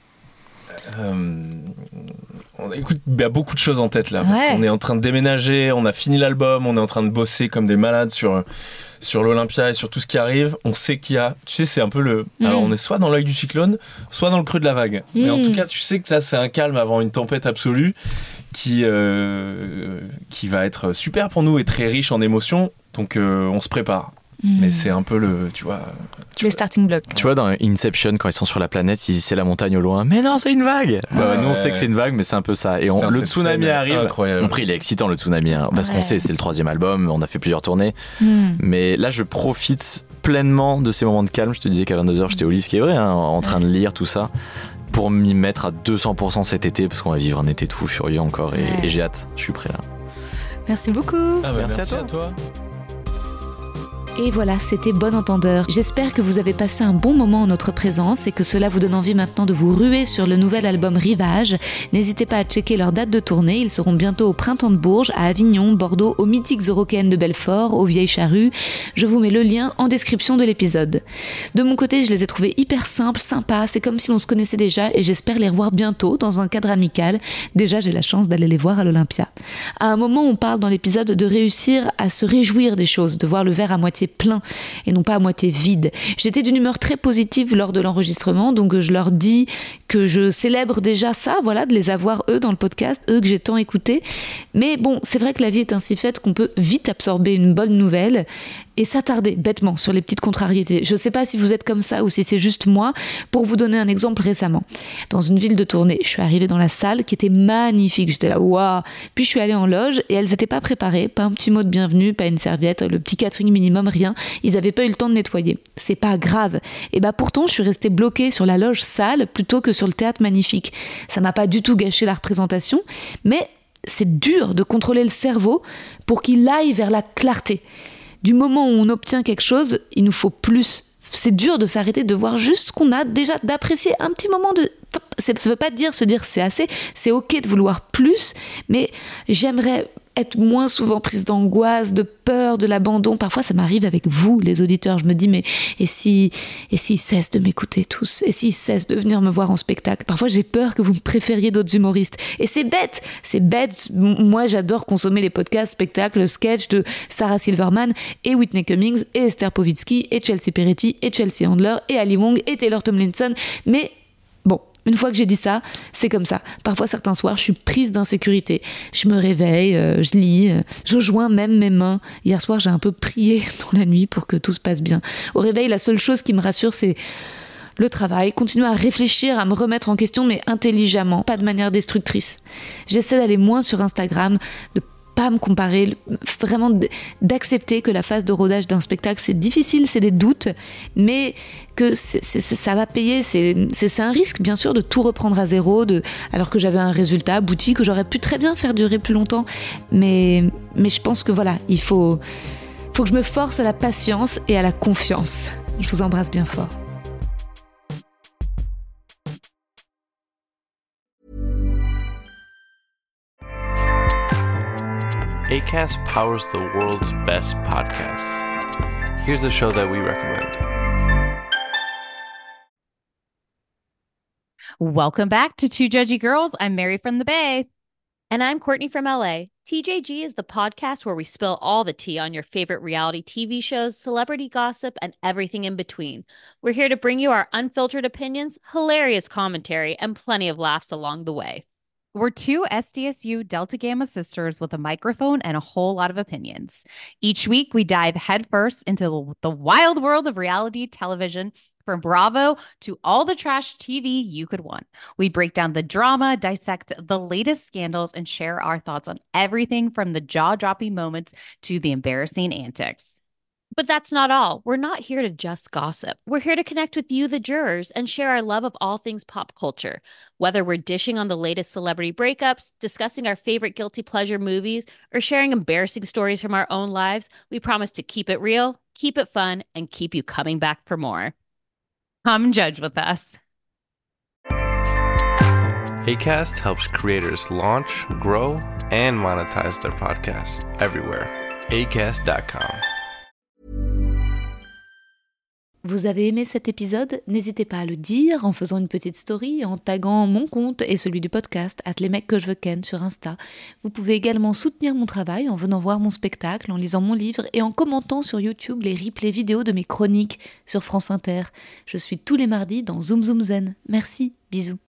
Euh, on, écoute, il y a beaucoup de choses en tête là, parce Ouais. qu'on est en train de déménager, on a fini l'album, on est en train de bosser comme des malades sur, sur l'Olympia et sur tout ce qui arrive. On sait qu'il y a, tu sais, c'est un peu le. Mm. Alors on est soit dans l'œil du cyclone, soit dans le creux de la vague. Mais en Mm. tout cas, tu sais que là c'est un calme avant une tempête absolue qui, euh, qui va être super pour nous et très riche en émotions. Donc euh, on se prépare. Mm. Mais c'est un peu le. Tu vois. Tu Les vois, starting blocks. Tu vois, dans Inception, quand ils sont sur la planète, ils disent c'est la montagne au loin. Mais non, c'est une vague. Bah, nous, on Ouais. sait que c'est une vague, mais c'est un peu ça. Et on- putain, le cette tsunami scène est arrive. Incroyable. Après, il est excitant, le tsunami, hein, parce Ouais. qu'on sait, c'est le troisième album, on a fait plusieurs tournées. Mm. Mais là, je profite pleinement de ces moments de calme. Je te disais qu'à vingt-deux heures, j'étais au lit, ce qui est vrai, hein, en train de lire tout ça, pour m'y mettre à deux cents pour cent cet été, parce qu'on va vivre un été de fou furieux encore, et, Ouais. et j'ai hâte. Je suis prêt là. Merci beaucoup. Ah bah, Merci merci, à à toi. Et voilà, c'était Bon Entendeur. J'espère que vous avez passé un bon moment en notre présence et que cela vous donne envie maintenant de vous ruer sur le nouvel album Rivage. N'hésitez pas à checker leur date de tournée. Ils seront bientôt au Printemps de Bourges, à Avignon, Bordeaux, aux mythiques Eurocaines de Belfort, aux Vieilles Charrues. Je vous mets le lien en description de l'épisode. De mon côté, je les ai trouvés hyper simples, sympas. C'est comme si l'on se connaissait déjà et j'espère les revoir bientôt dans un cadre amical. Déjà, j'ai la chance d'aller les voir à l'Olympia. À un moment, on parle dans l'épisode de réussir à se réjouir des choses, de voir le verre à moitié plein et non pas à moitié vide. J'étais d'une humeur très positive lors de l'enregistrement, donc je leur dis que je célèbre déjà ça, voilà, de les avoir eux dans le podcast, eux que j'ai tant écoutés. Mais bon, c'est vrai que la vie est ainsi faite qu'on peut vite absorber une bonne nouvelle et s'attarder bêtement sur les petites contrariétés. Je sais pas si vous êtes comme ça ou si c'est juste moi. Pour vous donner un exemple récemment, dans une ville de tournée, je suis arrivée dans la salle qui était magnifique, j'étais là, waouh. Puis je suis allée en loge et elles n'étaient pas préparées, pas un petit mot de bienvenue, pas une serviette, le petit catering minimum, rien. Ils n'avaient pas eu le temps de nettoyer. C'est pas grave. Et bah pourtant, je suis restée bloquée sur la loge sale plutôt que sur le théâtre magnifique. Ça m'a pas du tout gâché la représentation, mais c'est dur de contrôler le cerveau pour qu'il aille vers la clarté. Du moment où on obtient quelque chose, il nous faut plus. C'est dur de s'arrêter, de voir juste ce qu'on a, déjà d'apprécier un petit moment de... Ça ne veut pas dire se dire c'est assez, c'est ok de vouloir plus, mais j'aimerais être moins souvent prise d'angoisse, de peur, de l'abandon. Parfois, ça m'arrive avec vous, les auditeurs. Je me dis, mais et si, et s'ils cessent de m'écouter tous? Et s'ils cessent de venir me voir en spectacle? Parfois, j'ai peur que vous me préfériez d'autres humoristes. Et c'est bête, c'est bête. Moi, j'adore consommer les podcasts, spectacles, sketchs de Sarah Silverman et Whitney Cummings et Esther Povitsky et Chelsea Peretti et Chelsea Handler et Ali Wong et Taylor Tomlinson. Mais bon, une fois que j'ai dit ça, c'est comme ça. Parfois, certains soirs, je suis prise d'insécurité. Je me réveille, euh, je lis, euh, je joins même mes mains. Hier soir, j'ai un peu prié dans la nuit pour que tout se passe bien. Au réveil, la seule chose qui me rassure, c'est le travail. Continuer à réfléchir, à me remettre en question, mais intelligemment, pas de manière destructrice. J'essaie d'aller moins sur Instagram, de pas me comparer, vraiment d'accepter que la phase de rodage d'un spectacle, c'est difficile, c'est des doutes, mais que c'est, c'est, ça va payer. C'est, c'est, c'est un risque, bien sûr, de tout reprendre à zéro, de, alors que j'avais un résultat abouti, que j'aurais pu très bien faire durer plus longtemps. Mais, mais je pense que voilà, il faut, faut que je me force à la patience et à la confiance. Je vous embrasse bien fort. Acast powers the world's best podcasts. Here's a show that we recommend. Welcome back to Two Judgy Girls. I'm Mary from the Bay. And I'm Courtney from L A. T J G is the podcast where we spill all the tea on your favorite reality T V shows, celebrity gossip, and everything in between. We're here to bring you our unfiltered opinions, hilarious commentary, and plenty of laughs along the way. We're two S D S U Delta Gamma sisters with a microphone and a whole lot of opinions. Each week, we dive headfirst into the wild world of reality television, from Bravo to all the trash T V you could want. We break down the drama, dissect the latest scandals, and share our thoughts on everything from the jaw-dropping moments to the embarrassing antics. But that's not all. We're not here to just gossip. We're here to connect with you, the jurors, and share our love of all things pop culture. Whether we're dishing on the latest celebrity breakups, discussing our favorite guilty pleasure movies, or sharing embarrassing stories from our own lives, we promise to keep it real, keep it fun, and keep you coming back for more. Come judge with us. Acast helps creators launch, grow, and monetize their podcasts everywhere. acast dot com. Vous avez aimé cet épisode? N'hésitez pas à le dire en faisant une petite story, en taguant mon compte et celui du podcast, at les mecs que je veux ken sur Insta. Vous pouvez également soutenir mon travail en venant voir mon spectacle, en lisant mon livre et en commentant sur YouTube les replays vidéo de mes chroniques sur France Inter. Je suis tous les mardis dans Zoom Zoom Zen. Merci, bisous.